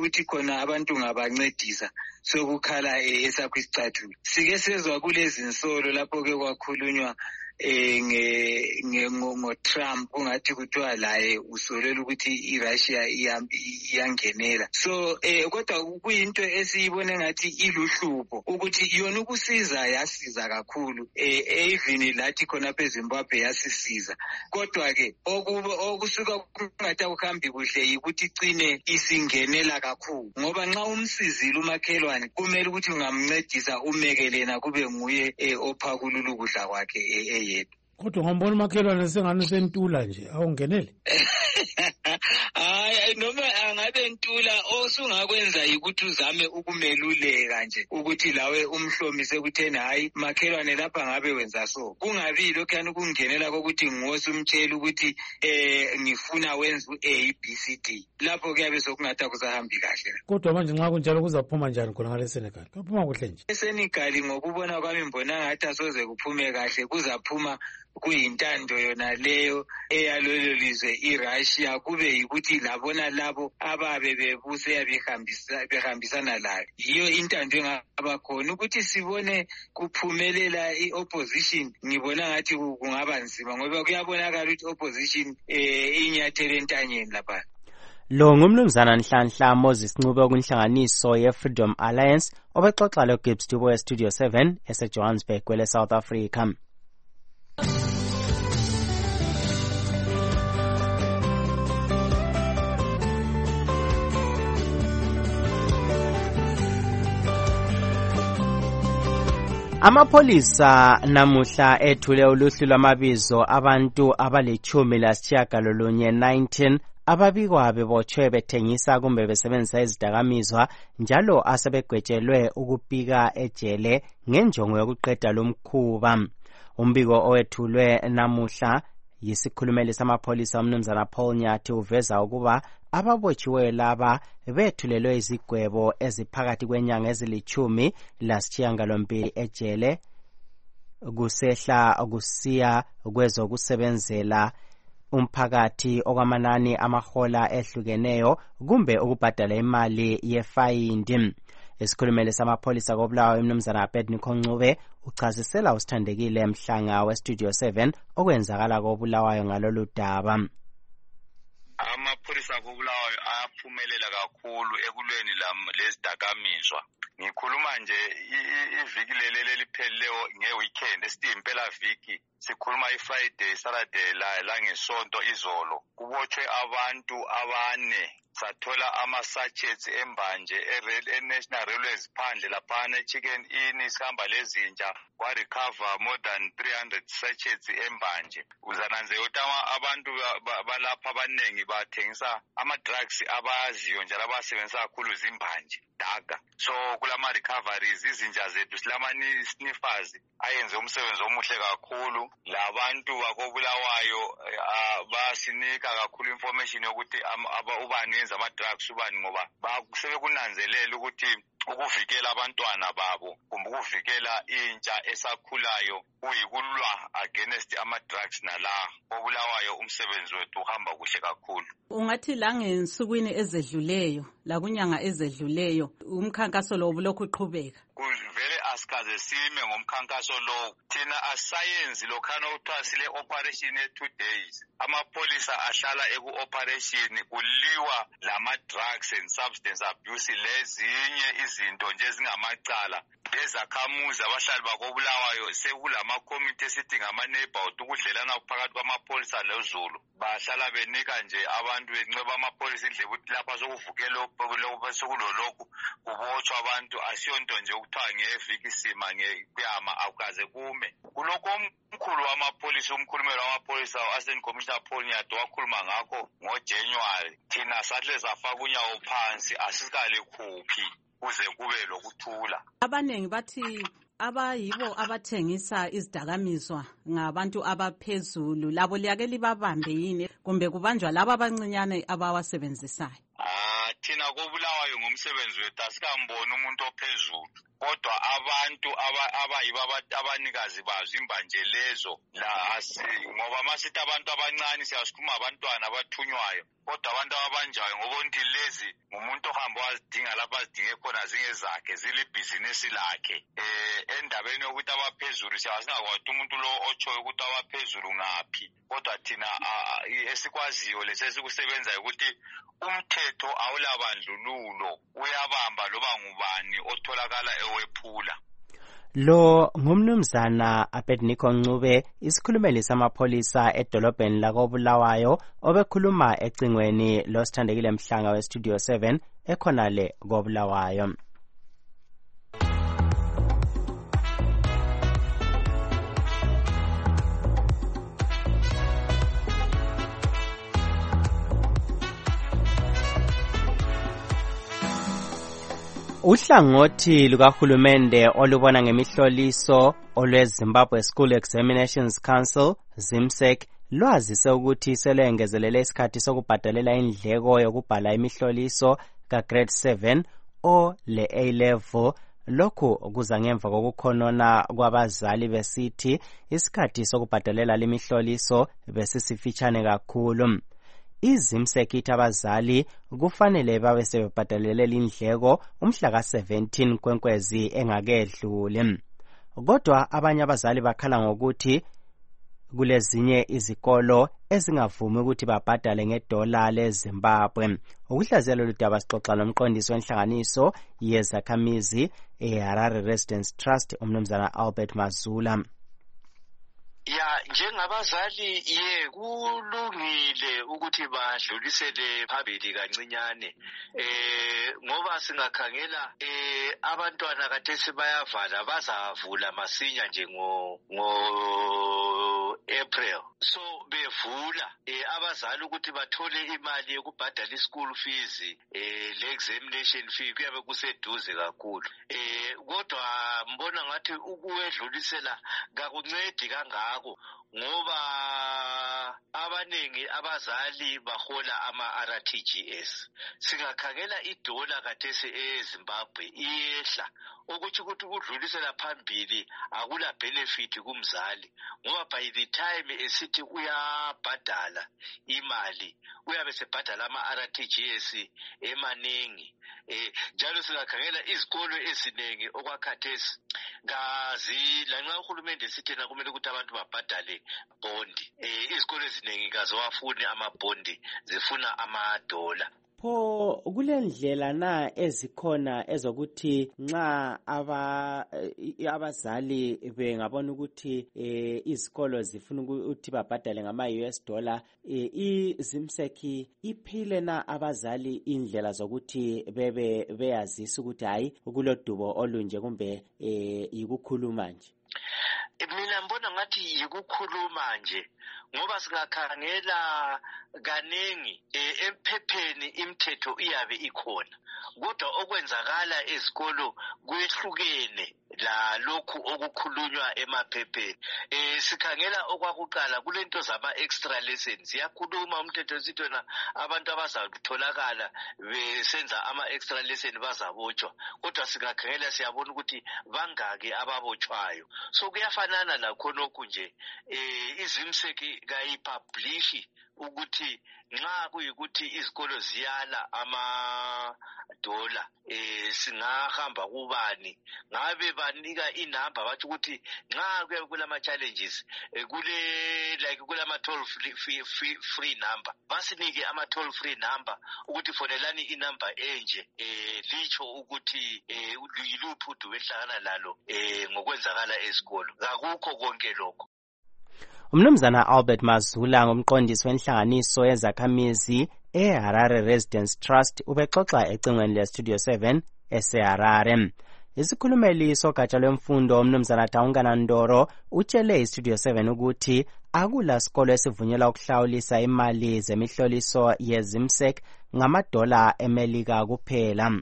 ukuthi khona abantu ngabancedisa sokukhala esakho isicathulo. Sike sezwa kulezi nsolo lapho ke kwakhulunywa eh nge ngo Trump kungathi kuthiwa laye usolela ukuthi iRussia iyangenela. So eh kodwa kuyinto esiyibone ngathi iluhlupho ukuthi yona ukusiza yasiza kakhulu eh even lathi khona eZimbabwe yasisiza. Kodwa ke okusuka kungathi akuhambi kuhle ukuthi cine isingenela kakhulu ngoba nxa umsizile umakhelwane kumele ukuthi ungamncedisa umekelena kube nguye ophakulula ukudla kwakhe eh kodwa ngombona umakhelwane sengani sentula nje awungenele. Hayi noma angabe ntula osungakwenza ukuthi uzame ukumeluleka nje ukuthi lawe umhlomise ukutheni hayi makhelwane lapha ngabe wenza so. Kungabi lokho yani kungenela kokuthi ngose umtshela ukuthi eh ngifuna wenza uA B C D. Lapho kuyabe sokungathi kuzahambi kahle. Kodwa manje nxa kunjalo kuzaphuma njani khona ngale Senegal? Kuphuma kuhle nje. eSenegal ngokubona kwami mbona ngathi asoze kuphume kahle kuzaphuma kuyintando yona leyo eyalelo lizwe iRussia kube yikuthi labona labo ababe bebuse yabihambisa behambisana layo yiyo intando engaba khona ukuthi sibone kuphumelela iopposition. Ngibona ngathi kungaba nzima ngoba kuyabonakala ukuthi opposition eh inyathele entanyeni lapha. Lo ngumnumzana Nhlanhla Moses Ncube okunhlanganiso ye-Freedom Alliance obexoxa lo-Gibbs Dubo e-Studio seven ese-Johannesburg kwele South Africa. Amapholisa namuhla ethule uluhlu lwamabizo abantu abalithumi lasitshiyagalolunye nineteen ababikwa bebotshwe bethengisa kumbe besebenzisa izidakamizwa njalo asebegwetshelwe ukubika ejele ngenjongo yokuqeda lomkhuba. Umbiko owethulwe namuhla yisikhulumeli samapholisa umnumzana Paul Nyathi uveza ukuba ababotshiweyo laba bethulelwe izigwebo eziphakathi kwenyanga ezilithumi lasitshiyagalombili ejele kusehla kusiya kwezokusebenzela umphakathi okwamanani amahola ehlukeneyo kumbe ukubhadala imali yefayindi. Isikhulumeli samapholisa koBulawayo umnumzana Abednego Ncube uchazisela usithandekile Mhlanga we-Studio seven okwenzakala koBulawayo ngalolu daba. Amapholisa koBulawayo ayaphumelela kakhulu ekulweni lezidakamizwa. Ngikhuluma nje iviki leli liphelileyo ngeweekend esithi impela viki sikhuluma iFriday Saturday la langesonto izolo kubotshwe abantu abane sathola ama-sachets embanje e-National Railways phandle laphana e-Chicken Inn isihamba lezinja kwarecover more than three hundred sachets embanje. Uzananze ukuthi abantu balapha abanengi bathengisa ama-drugs abayaziyo njalo abasebenzisa kakhulu zimbanje daga. So kulama recoveries izinja zethu silama-sniffers ayenze umsebenzi omuhle kakhulu. Labantu bakobulawayo basinika kakhulu information yokuthi ubani yenza ama-drugs ubani ngoba sebekunanzelela ukuthi ukuvikela abantwana babo kumbe ukuvikela intsha esakhulayo kuyikulwa against ama-drugs nala obulawayo umsebenzi wethu uhamba kuhle kakhulu. Ungathi la ngensukwini ezedluleyo la kunyanga ezedluleyo umkhankaso lo bulokhu uqhubeka vele asikaze sime ngomkhankaso lo thina asayenzi lokhana okuthiwa sile operation ye-two days amapholisa ahlala eku-operation kuliwa lama-drugs and substance abuse lezinye izinto nje ezingamacala lezakhamuzi abahlali bakobulawayo sekulama-committee esithi ngama-neighborhood ukudlelana phakathi kwamapholisa lezulu bahlala benika nje abantu benceba amapholisa indlela ukuthi lapha sokuvukela sekulolokhu kubotshwa abantu asiyonto nje ukuthiwa ngeviki sima ngekuyama akukaze kume kulokho omkhulu wamapholisa umkhulumeli wamapholisa u-Assistant Commissioner Paul Nyathi wakhuluma ngakho ngoJanuary thina sahle safaka unyawo phansi asisikale khuphi kuze kube lokuthula. Abanengi bathi abayibo abathengisa izidakamizwa ngabantu abaphezulu labo liyake libabambe yini kumbe kubanjwa laba abancinyane abawasebenzisayo? Ah thina kobulawayo ngomsebenzi wethu asikamboni umuntu ophezulu kodwa abantu abayibo abanikazi bazo imbanje lezo la ngoba masithi abantu abancane siyasikhuluma abantwana abathunywayo kodwa abantu abanjayo ngoba nti lezi ngumuntu ohamba wazidinga lapha azidinge khona zingezakhe zilibhizinisi lakhe eh endabeni yokuthi abaphezulu siyasingakwazi umuntu lo otshoyo ukuthi abaphezulu ngaphi kodwa thina esikwaziyo lesesikusebenza ukuthi umthetho awulabandlululo uyabamba loba ngubani otholakala ewephula. Lo ngumnumzana Abednego Ncube, isikhulumeli samapholisa edolobheni lakoBulawayo, obekhuluma ecingweni losithandekile Mhlanga weStudio seven ekhonale koBulawayo. Uhlangothi lukahulumende olubona ngemihloliso olweZimbabwe School Examinations Council ZIMSEC lwazise ukuthi selengezelele isikhathi sokubhadalela indleko yokubhala imihloliso ka-grade seven o le-A level. Lokhu kuza ngemva kokukhonona kwabazali besithi isikhathi sokubhadalela lemihloliso besisifitshane kakhulu. IZIMSEC ithi abazali kufanele babe sebebhadalele indleko umhla ka seventeen kwenkwezi engakedluli. Kodwa abanye abazali bakhala ngokuthi kulezinye izikolo ezingavumi ukuthi babhadale ngedola leZimbabwe. Ukuhlaziyela ludaba sixoxa nomqondisi wenhlanganiso yezakhamizi eHarare Residence Trust umnumzana Albert Mazula. Ya njengabazali ye kulungile ukuthi badlulisele phambili kancinyane eh ngoba singakhangela eh abantwana kathesi bayavala bazavula masinya nje ngo ngo April so bevula eh abazali ukuthi bathole imali yokubhadala ischool fees eh le examination fee kuyabe kuseduze kakhulu eh kodwa mbona ngathi ukuwedlulisela ngakuncedi kangaka ngoba abanengi abazali bahola ama-R T G S. Singakhangela idola kathesi eZimbabwe iyehla ukuthi ukuthi udlulisela phambili akula benefit kumzali ngoba by the time esithi uyabhadala imali uyabe sebhadala ama-R T G S emaningi. Eh njalo singakhangela izikolo eziningi okwakhathesi ngazi lanxa uhulumende sithena kumele ukuthi abantu babhadale bondi eh izikolo eziningi kazowafuni amabondi zifuna amadola. Pho kulendlela na ezikhona ezokuthi nxa aba abazali bengabona ukuthi eh izikolo zifuna ukuthi babhadale ngama-U S dollar eh iZIMSEC iphile na abazali indlela zokuthi bebe beyazisa ukuthi hayi kulodubo olunje kumbe eh yikukhuluma nje? Mina mbona ngathi yikukhuluma nje ngoba singakhangela kaningi emphepheni imithetho iyabe ikhona kodwa okwenzakala ezikolo kuyehlukene la lokhu okukhulunywa emaphepheni. Eh sikhangela okwakuqala kulento zama extra lessons yakhuluma umthetho sithona abantu abazakutholakala besenza ama extra lesson bazabotshwa kodwa singakhangela siyabona ukuthi bangaki ababotshwayo. So kuyafanana lakho lokhu nje eh iZIMSEC kayipublish ukuthi nxa kuyikuthi izikolo ziyala ama dola eh singahamba kubani ngabe banika inamba bathi ukuthi nxa kuyabe kulama challenges kule like kulama toll free, free, free number basinike ama toll free number ukuthi fonelani inamba enje eh licho ukuthi eh yiluphi udubo ehlangana lalo eh ngokwenzakala ezikolo akukho konke lokho. Umnumzana Albert Mazula ngumqondisi wenhlanganiso yezakhamizi eHarare Residence Trust ubexoxa ecingweni leStudio seven eseHarare. Isikhulumeli sogatsha lwemfundo umnumzana Taungana Ndoro utshele iStudio seven ukuthi akula sikolo esivunyelwa ukuhlawulisa imali zemihloliso yeZIMSEC ngamadola eMelika kuphela.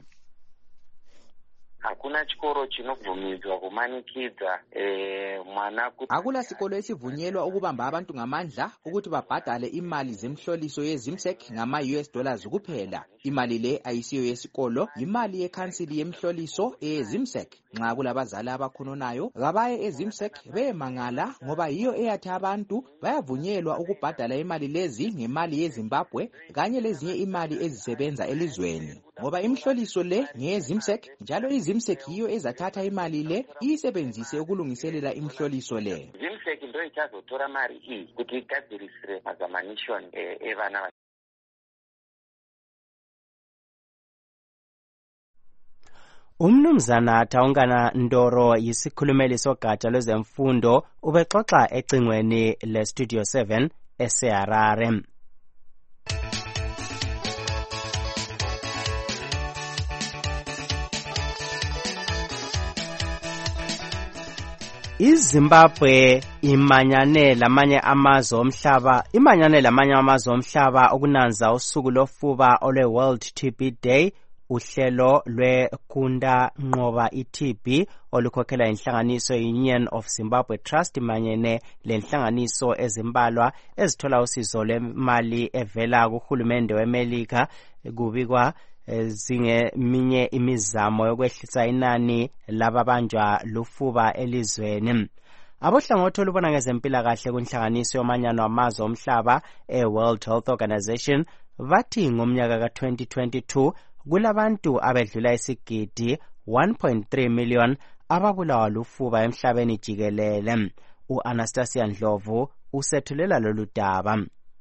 Hakuna chikoro chinobvumidzwa kumanikidza eh mwana kuti akula sikolo esivunyelwa ukubamba abantu ngamandla ukuthi babhadale imali zemhloliso yeZIMSEC ngama-U S dollars kuphela. Imali le ayisiyo yesikolo, imali yekhansili yemhloliso eyeZIMSEC. Nxa kulabazali abakhononayo kabaye eZIMSEC beyemangala ngoba yiyo eyathi abantu bayavunyelwa ukubhadala imali lezi ngemali yeZimbabwe kanye lezinye imali ezisebenza elizweni. Ngoba imhloliso le ngeyeZIMSEC njalo iZIMSEC yiyo ezathatha imali le iyisebenzise ukulungiselela imhloliso le. ZIMSEC ndo ichazotora mari iyi kuti igadzirisire mazamanishoni evana. Umnumzana Taungana Ndoro yisikhulumeli sogatsha lwezemfundo ubexoxa ecingweni leStudio seven eSeharare. iZimbabwe imanyane lamanye amazwe omhlaba imanyane lamanye amazwe omhlaba okunanza usuku lofuba olwe World T B Day. Uhlelo lwekunda nqoba i-T B olukhokhela inhlanganiso Union of Zimbabwe Trust imanyene lenhlanganiso ezimbalwa ezithola usizo lwemali evela kuhulumende weMelika kubikwa zingeminye imizamo yokwehlisa inani lababanjwa lufuba elizweni. Abohlangothi olubona ngezempilakahle kunhlanganiso yomanyano amazwe omhlaba e-World Health Organization bathi ngomnyaka ka twenty twenty-two kulabantu abedlula isigidi one point three million ababulawa lufuba emhlabeni jikelele. U-Anastasia Ndlovu usethulela lolu daba.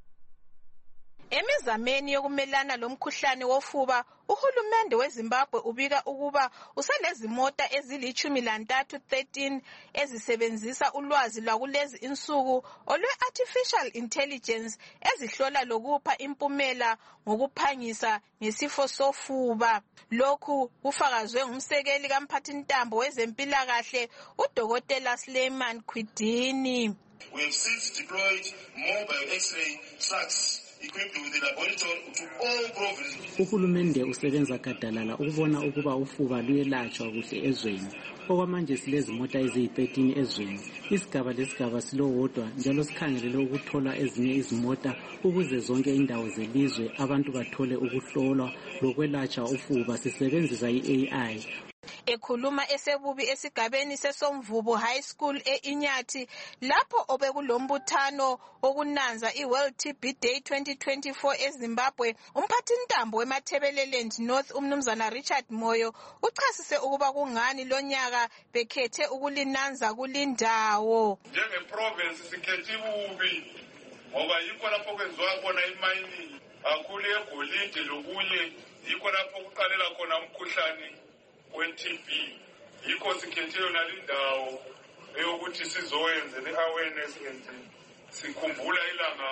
Emizameni yokumelana lomkhuhlane wofuba, uhulumende weZimbabwe ubika ukuba uselezimota ezilichumi lantathu thirteen ezisebenzisa ulwazi lwakulezi insuku olwe-artificial intelligence ezihlola lokupha impumela ngokuphangisa ngesifo sofuba. Lokhu kufakazwe ngumsekeli kamphathintambo wezempilakahle uDokotela Suleiman Khwidini. We have since deployed mobile X-ray trucks equipped with a laboratory to all provinces. Uhulumende usebenza gadalala ukubona ukuba ufuba luyelatshwa kuhle ezweni. Okwamanje silezimota eziyi thirteen ezweni. Isigaba lesigaba silowodwa njalo sikhangelele ukuthola ezinye izimota ukuze zonke indawo zelizwe abantu bathole ukuhlolwa lokwelatshwa ufuba sisebenzisa i-A I. Ekhuluma esebubi esigabeni seSomvubo High School e-Inyathi lapho obekulombuthano okunanza i-World T B Day twenty twenty-four eZimbabwe, umphathintambo weMatabeleland North umnumzana Richard Moyo uchasise ukuba kungani lonyaka bekhethe ukulinanza kulindawo. Njenge-province sikhethe ububi ngoba yikho lapho kwenziwa khona imining kakhulu yegolide lokunye, yikho lapho kuqalela khona umkhuhlane we-T B. Yikho sikhethe yona lindawo eyokuthi sizoyenze le-awareness and sikhumbula ilanga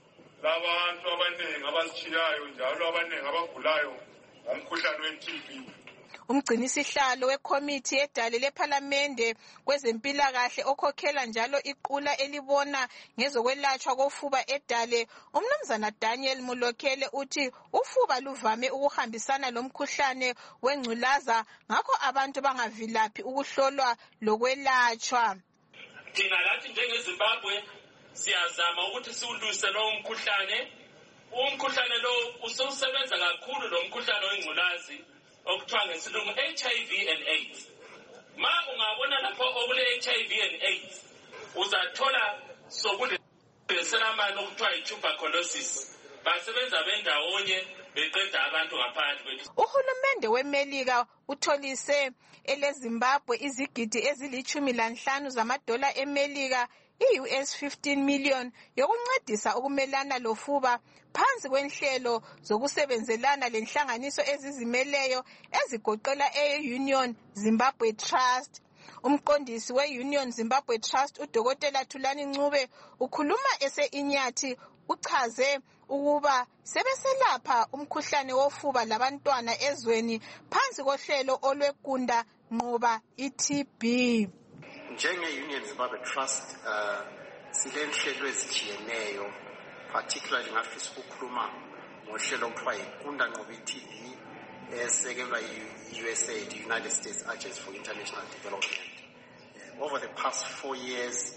labantu abaningi abazitshiyayo njalo abaningi abagulayo ngomkhuhlane we-T B. Umgcinisihlalo wekhomithi yedale lephalamende kwezempilakahle okhokhela njalo iqula elibona ngezokwelatshwa kofuba edale umnumzana Daniel Mulokele uthi ufuba luvame ukuhambisana lomkhuhlane wengculaza ngakho abantu bangavilaphi ukuhlolwa lokwelatshwa. Thina lathi njengeZimbabwe siyazama ukuthi siwuluse lo mkhuhlane. Umkhuhlane lo ususebenza kakhulu lo mkhuhlane wengculazi okuthiwa ngesilungu H I V and AIDS. Ma ungabona lapho okule H I V and AIDS uzathola sokule selamani okuthiwa i-tuberculosis. Basebenza bendawonye beqeda abantu ngaphandle. Uhulumende weMelika utholise eleZimbabwe izigidi ezilichumi lanhlanu zamadola eMelika i-U S fifteen million yokuncedisa ukumelana lofuba phansi kwenhlelo zokusebenzelana lenhlanganiso ezizimeleyo ezigoqela e-Union Zimbabwe Trust. Umqondisi we-Union Zimbabwe Trust uDokotela Thulani Ncube ukhuluma ese-Inyathi uchaze ukuba sebeselapha umkhuhlane wofuba labantwana ezweni phansi kohlelo olwekunda nqoba i-T B. Njenge-Union Zimbabwe Trust uh, silenhlelo ezitshiyeneyo, particularly ngafisa ukukhuluma ngohlelo okuthiwa yikunda nqoba i-T B esekelwa yi-U S A I D, United States Agency for International Development. Uh, over the past four years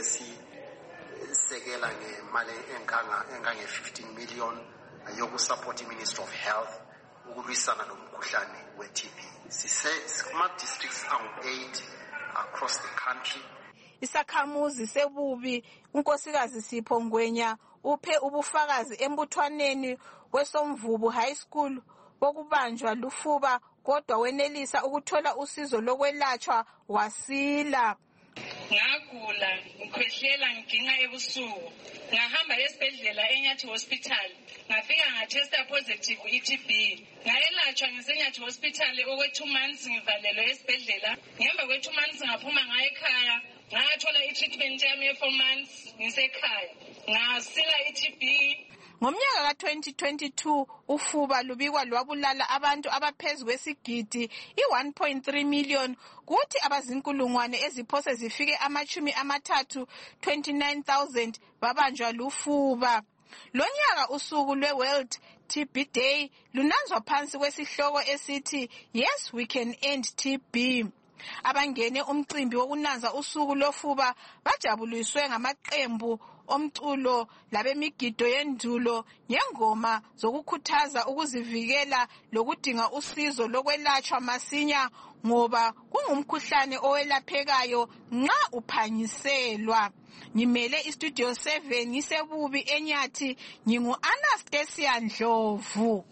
bebesisekela ngemali engange fifteen million yokusupport i-Ministry of Health ukulwisana nomkhuhlane we-T B. Kuma-districts angu-eight across the country. Isakhamuzi sebubi unkosikazi Sipho Ngwenya uphe ubufakazi embuthwaneni weSomvubu High School wokubanjwa lufuba kodwa wenelisa ukuthola usizo lokwelatshwa wasila. Ngagula ngikhwehlela ngiginqa ebusuku ngahamba esibhedlela eNyathi Hospital ngafika ngatesta positive i-T B ngayelatshwa ngesenyathi Hospital okwe two months ngivalelwe esibhedlela ngemva kwe two months ngaphuma ngaye ekhaya ngathola i-treatment yami ye four months ngisekhaya ngasila i-T B. Ngomnyaka ka twenty twenty-two ufuba lubikwa lwabulala abantu abaphezulu kwesigidi i one point three million kuthi abazinkulungwane eziphose zifike amachumi amathathu twenty-nine thousand babanjwa lufuba. Lonyaka usuku lwe World T B Day lunanzwa phansi kwesihloko esithi Yes we can end T B. Abangene umcimbi wokunanza usuku lofuba bajabuliswe ngamaqembu omculo labemigido yendulo ngengoma zokukhuthaza ukuzivikela lokudinga usizo lokwelatshwa masinya ngoba kungumkhuhlane owelaphekayo nxa uphanyiselwa. Ngimele istudio seven ngisebubi eNyathi ngingu Anastasia Ndlovu.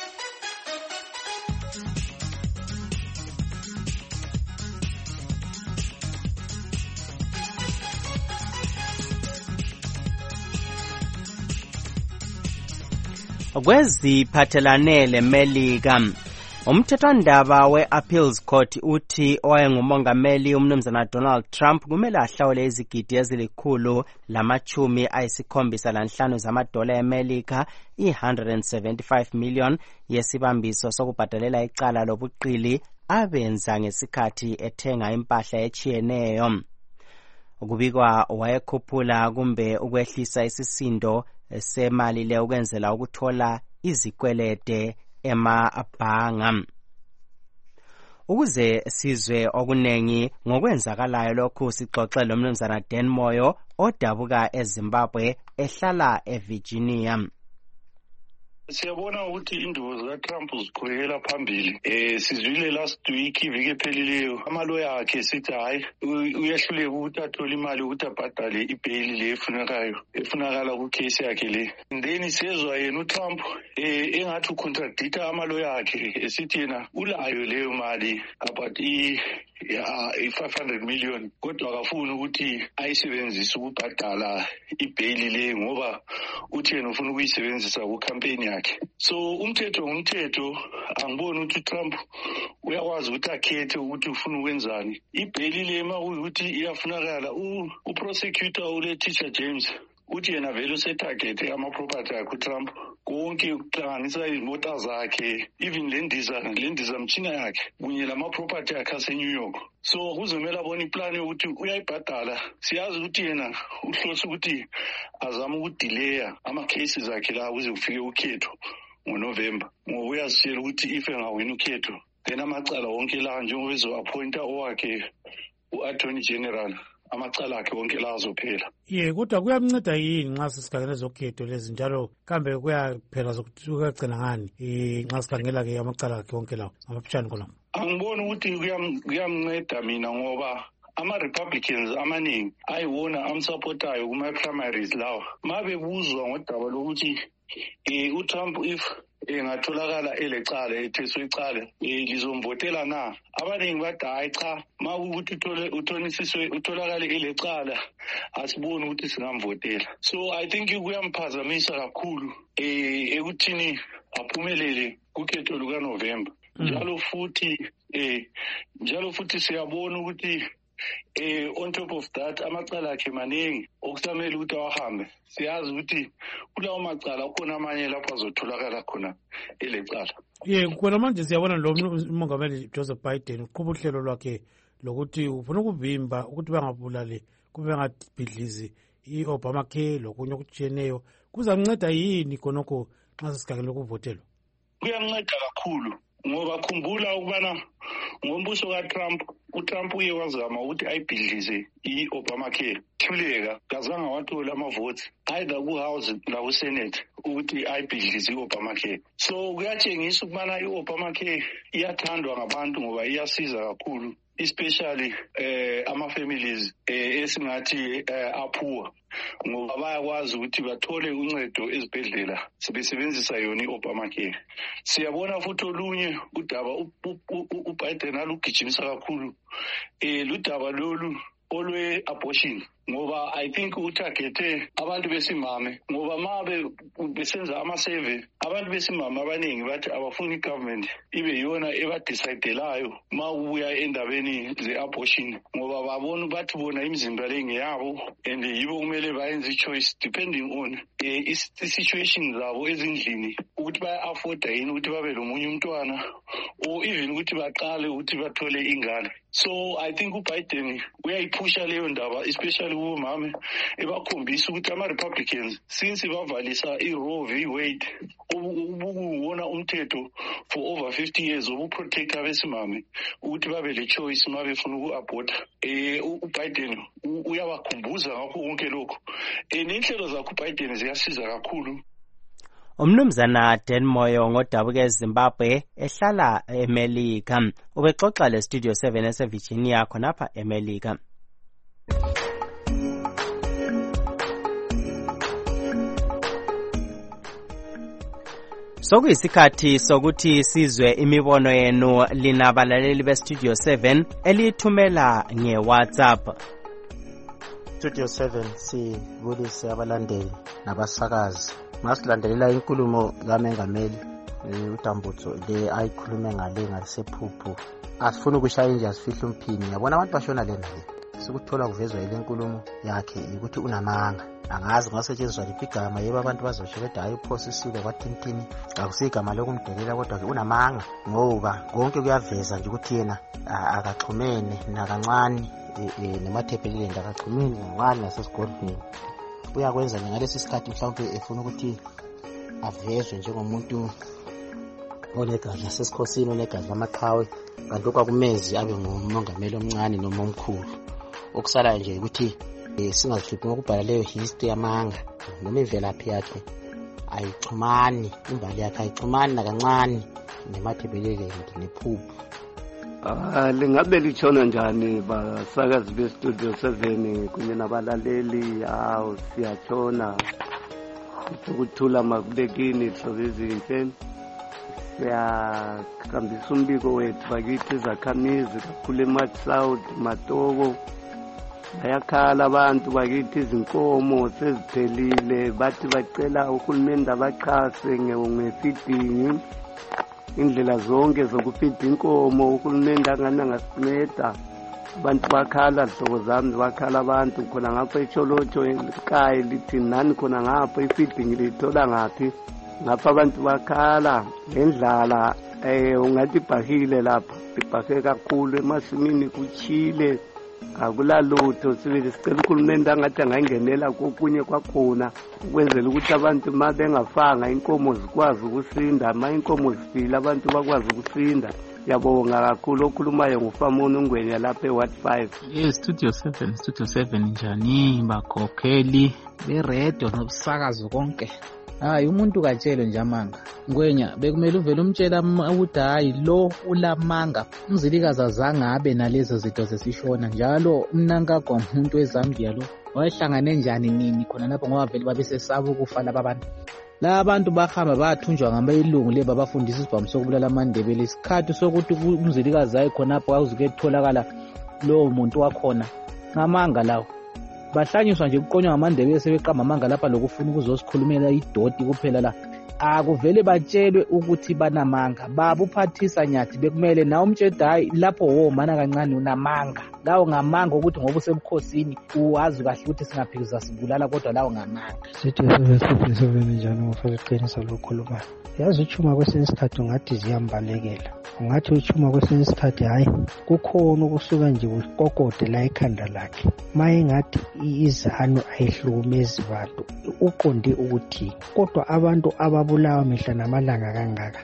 Kweziphathelane leMelika umthethwandaba we-Appeals Court uthi owayengumongameli umnumzana Donald Trump kumele ahlawule izigidi ezilikhulu lamachumi ayisikhombisa lanhlanu zamadola eMelika i one hundred seventy-five million yesibambiso sokubhadalela icala lobuqili abenza ngesikhathi ethenga impahla etshiyeneyo. Ukubikwa wayekhuphula kumbe ukwehlisa isisindo semali le ukwenzela ukuthola izikwelede emabhanga. Ukuze sizwe okunengi ngokwenzakalayo lokhu sixoxe lomnumzana Dan Moyo odabuka eZimbabwe ehlala eVirginia. Siyabona ukuthi indubo zikaTrump ziqhubekela phambili. Eh sizwile last week iviki ephelileyo amaloya akhe sithi hayi uyahluleka ukuthi athole imali ukuthi abhadale ibhail le efunekayo efunakala ku case yakhe le. Then siyezwa yena uTrump eh engathi ucontradicta amaloya akhe esithi yena ulayo leyo mali about i ya five hundred million kodwa akafuni ukuthi ayisebenzise ukubhadala ibhail le ngoba uthi yena ufuna ukuyisebenzisa ku campaign yakhe. So umthetho umthetho angiboni ukuthi uTrump uyakwazi ukuthi akhethe ukuthi ufuna ukwenzani. Ibhail le makuthi iyafunakala uprosecutor uLetitia James uthi yena vele usetarget ama-property akhe uTrump konke ukuhlanganisa izimota zakhe even lendiza lendiza mtshina yakhe kunye lama-property akhe ase-New York. So kuzomela abona iplan yokuthi uyayibhadala. Siyazi ukuthi yena uhlose ukuthi azama ukudileya ama-cases akhe la ukuze kufike ukhetho ngoNovember ngoba uyazitshela ukuthi if engawini ukhetho then amacala wonke la njengoba ezo-appointa owakhe u-attorney general amacala akhe wonke la azophela. Ye kodwa kuyamnceda yini nxa sisikangela zokhetho lezi njalo kambe kuyaphela zokugcina ngani eh nxa sikhangela ke amacala akhe wonke lawo amaphushana khona? Angiboni ukuthi kuyamnceda mina ngoba ama-Republicans amaningi ayiwona amsupportayo kuma-primaries lawa mabebuzwa ngodaba lokuthi eh uTrump if engatholakala elecala etheswe icala lizomvotela na abaningi bathi hayi cha makuthi uthole uthonisiswe utholakale elecala asiboni ukuthi singamvotela. So I think kuyamphazamisa kakhulu eh ekuthini aphumelele kukhetho lukaNovember. Njalo futhi eh njalo futhi siyabona ukuthi eh on top of that amacala akhe maningi okusamele ukuthi awahambe. Siyazi ukuthi kulawo macala khona amanye lapho azotholakala khona elecala. Ye khona manje siyabona lo umongameli Joseph Biden uqhuba uhlelo lwakhe lokuthi ufuna ukuvimba ukuthi bangabulali kube ngabhidlizi i-Obamacare lokunye okutshiyeneyo. Kuzanceda yini khonokho nxa sikhangela ukuvotelwa? Kuyanceda kakhulu ngoba khumbula ukubana ngombuso kaTrump uTrump uye wazama ukuthi ayibhidlize i-Obamacare hluleka kazange wathola amavoti either ku-House naku-Senate ukuthi ayibhidlize i-Obamacare. So kuyatshengisa ukubana i-Obamacare iyathandwa ngabantu ngoba iyasiza kakhulu, especially eh ama-families eh esingathi eh, aphuwa ngoba bayakwazi ukuthi bathole uncedo ezibhedlela sebesebenzisa yona i-Obamacare. Siyabona futhi olunye udaba uBiden alugijimisa kakhulu eh ludaba lolu olwe-abortion ngoba I think utargete abantu besimame ngoba mabe besenza ama-survey abantu besimame abaningi bathi abafuni i-government ibe yona ebadicidelayo ma ubuya endabeni ze-abortion ngoba babona bathi bona imizimba le ngeyabo and yibo kumele bayenze i-choice depending on eh, i-situation zabo ezindlini ukuthi baya-afforda yini ukuthi babe lomunye umntwana or even ukuthi baqale ukuthi bathole ingane. So I think uBiden uyayiphusha leyo ndaba especially kubomama ebakhombisa ukuthi ama-Republicans since bavalisa i-Roe v. Wade ubukuwona umthetho for over fifty years obuprotecta besimame ukuthi babe le choice ma befuna uku-abhorta. Eh uBiden uyabakhumbuza ngakho konke lokho. Eh nenhlelo zakho uBiden ziyasiza kakhulu. Umnumzana Dan Moyo ngodabuka eZimbabwe ehlala eMelika ubexoxa le Studio seven eseVirginia khonapha eMelika. Sokuyisikhathi sokuthi sizwe imibono yenu linabalaleli beStudio seven elithumela ngeWhatsApp. Studio seven sibulise abalandeli nabasakazi. Masilandelela inkulumo kaMengameli uDambutso le ayikhulume ngale ngalisephuphu. Asifuna ukushaya nje asifihle umphini. Yabona abantu bashona lena le. Sikuthola kuvezwa ile nkulumo yakhe ukuthi unamanga. Angazi ngasetshenziswa lipigama yebo abantu bazosho kodwa hayi uphosisile kwathintini. Akusigama lokumdelela kodwa ke unamanga ngoba konke kuyaveza nje ukuthi yena akaxhumene nakancane nemathephelele ndakaxhumene ngani nasesigodini. Uyakwenza ngalesi sikhathi mhlawumbe efuna ukuthi avezwe njengomuntu onegazi lasesikhosini onegazi lamaqhawe kanti okwakumezi abe ngumongameli omncane noma omkhulu. Okusala nje ukuthi singazihluphi ngokubhala leyo history yamanga noma imvelaphi yakhe ayixhumani, imbali yakhe ayixhumani nakancane nemathebelele nephuphu. Ah lingabe litshona njani basakazi beStudio seven kunye nabalaleli? Hawu siyatshona ukuthula makubekini hlobo ezinhle. Siyahambisa umbiko wethu bakithi izakhamizi kakhulu eMarch South Matoko. Bayakhala abantu bakithi izinkomo seziphelile bathi bacela uhulumeni abachase ngefeeding indlela zonke zokufida inkomo. Uhulumeni angana ngasinceda abantu bakhala hlobo zami bakhala abantu khona ngapha eCholotsho ekhaya lithi nani khona ngapha ifeeding lithola ngaphi ngapha abantu bakhala ngendlala eh ungathi ibhahile lapha ibhahe kakhulu emasimini kuchile akulalutho. Sibili sicela uhulumeni angathi angangenela kokunye kwakhona ukwenzela ukuthi abantu ma bengafanga inkomo zikwazi ukusinda, ma inkomo zifile abantu bakwazi ukusinda. Yabonga kakhulu okhulumayo nguFamoni Ngwenya lapha eWard five. Yes, Studio seven, Studio seven njani bakhokheli beredio nobusakazo konke. Hayi umuntu katshelo nje amanga. Ngwenya bekumele uvele umtshela ukuthi hayi lo ulamanga. Umzilikazi azange abe nalezo zinto zesishona njalo umnanka komuntu eZambia lo wayehlangane njani nini khona lapho ngoba vele babesesaba ukufa laba bantu. La abantu bahamba bathunjwa ngabayilungu leba bafundisa isibhamu sokubulala amandebele isikhathi sokuthi umzilikazi ayi khonapho awuzuke etholakala lo muntu wakhona ngamanga lawo. Bahlanyiswa nje kuqonywa ngamandebele sebeqamba amanga lapha lokufuna ukuzosikhulumela idoti kuphela la. Akuvele batshelwe ukuthi banamanga babuphathisa nyathi bekumele na umtshedayi lapho wo mana kancane unamanga. Lawo ngamanga ukuthi ngoba usebukhosini uwazi kahle ukuthi singaphikisa sibulala kodwa lawo ngamanga. Studio seven seven seven njani ngofela iqinisa lokhuluma. Yazi uchuma kwesinye isikhathi ngathi ziyambalekela. Ungathi uchuma kwesinye isikhathi hayi kukhona ukusuka nje ukokode la ekhanda lakhe. Maye ngathi izano ayihlukumezi abantu uqonde ukuthi kodwa abantu ababulawa mihla namalanga kangaka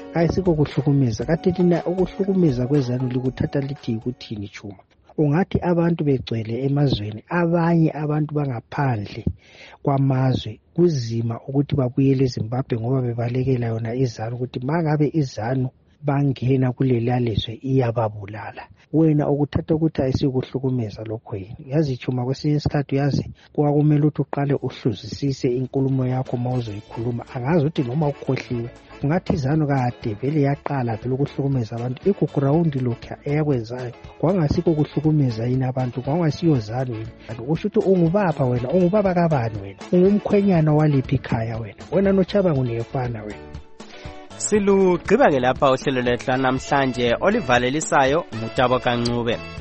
Ayisiko kuhlukumeza. Kathi thina ukuhlukumeza kwezanu likuthatha lithi yikuthini Chuma? Ungathi abantu begcwele emazweni, abanye abantu bangaphandle kwamazwe kuzima ukuthi babuyele eZimbabwe ngoba bebalekela yona izanu ukuthi mangabe izanu bangena kuleli lizwe iyababulala. Wena ukuthatha ukuthi ayisikuhlukumeza lokho yini? Yazi Chuma, kwesinye isikhathi yazi kwakumele ukuthi uqale uhluzisise inkulumo yakho mawuzoyikhuluma. Angazi ukuthi noma ukhohliwe ungathi izanu kade vele yaqala vele ukuhlukumeza abantu ikuground lokho eyakwenzayo kwangasiko kuhlukumeza yini abantu, kwangasiyo zanu yini? Usho ukuthi ungubaba wena, ungubaba kabani wena? Ungumkhwenyana waliphi ikhaya wena? Wena noChabangu niyefana wena. Silugqiba ke lapha uhlelo lethu namhlanje olivalelisayo ngutabo kancube.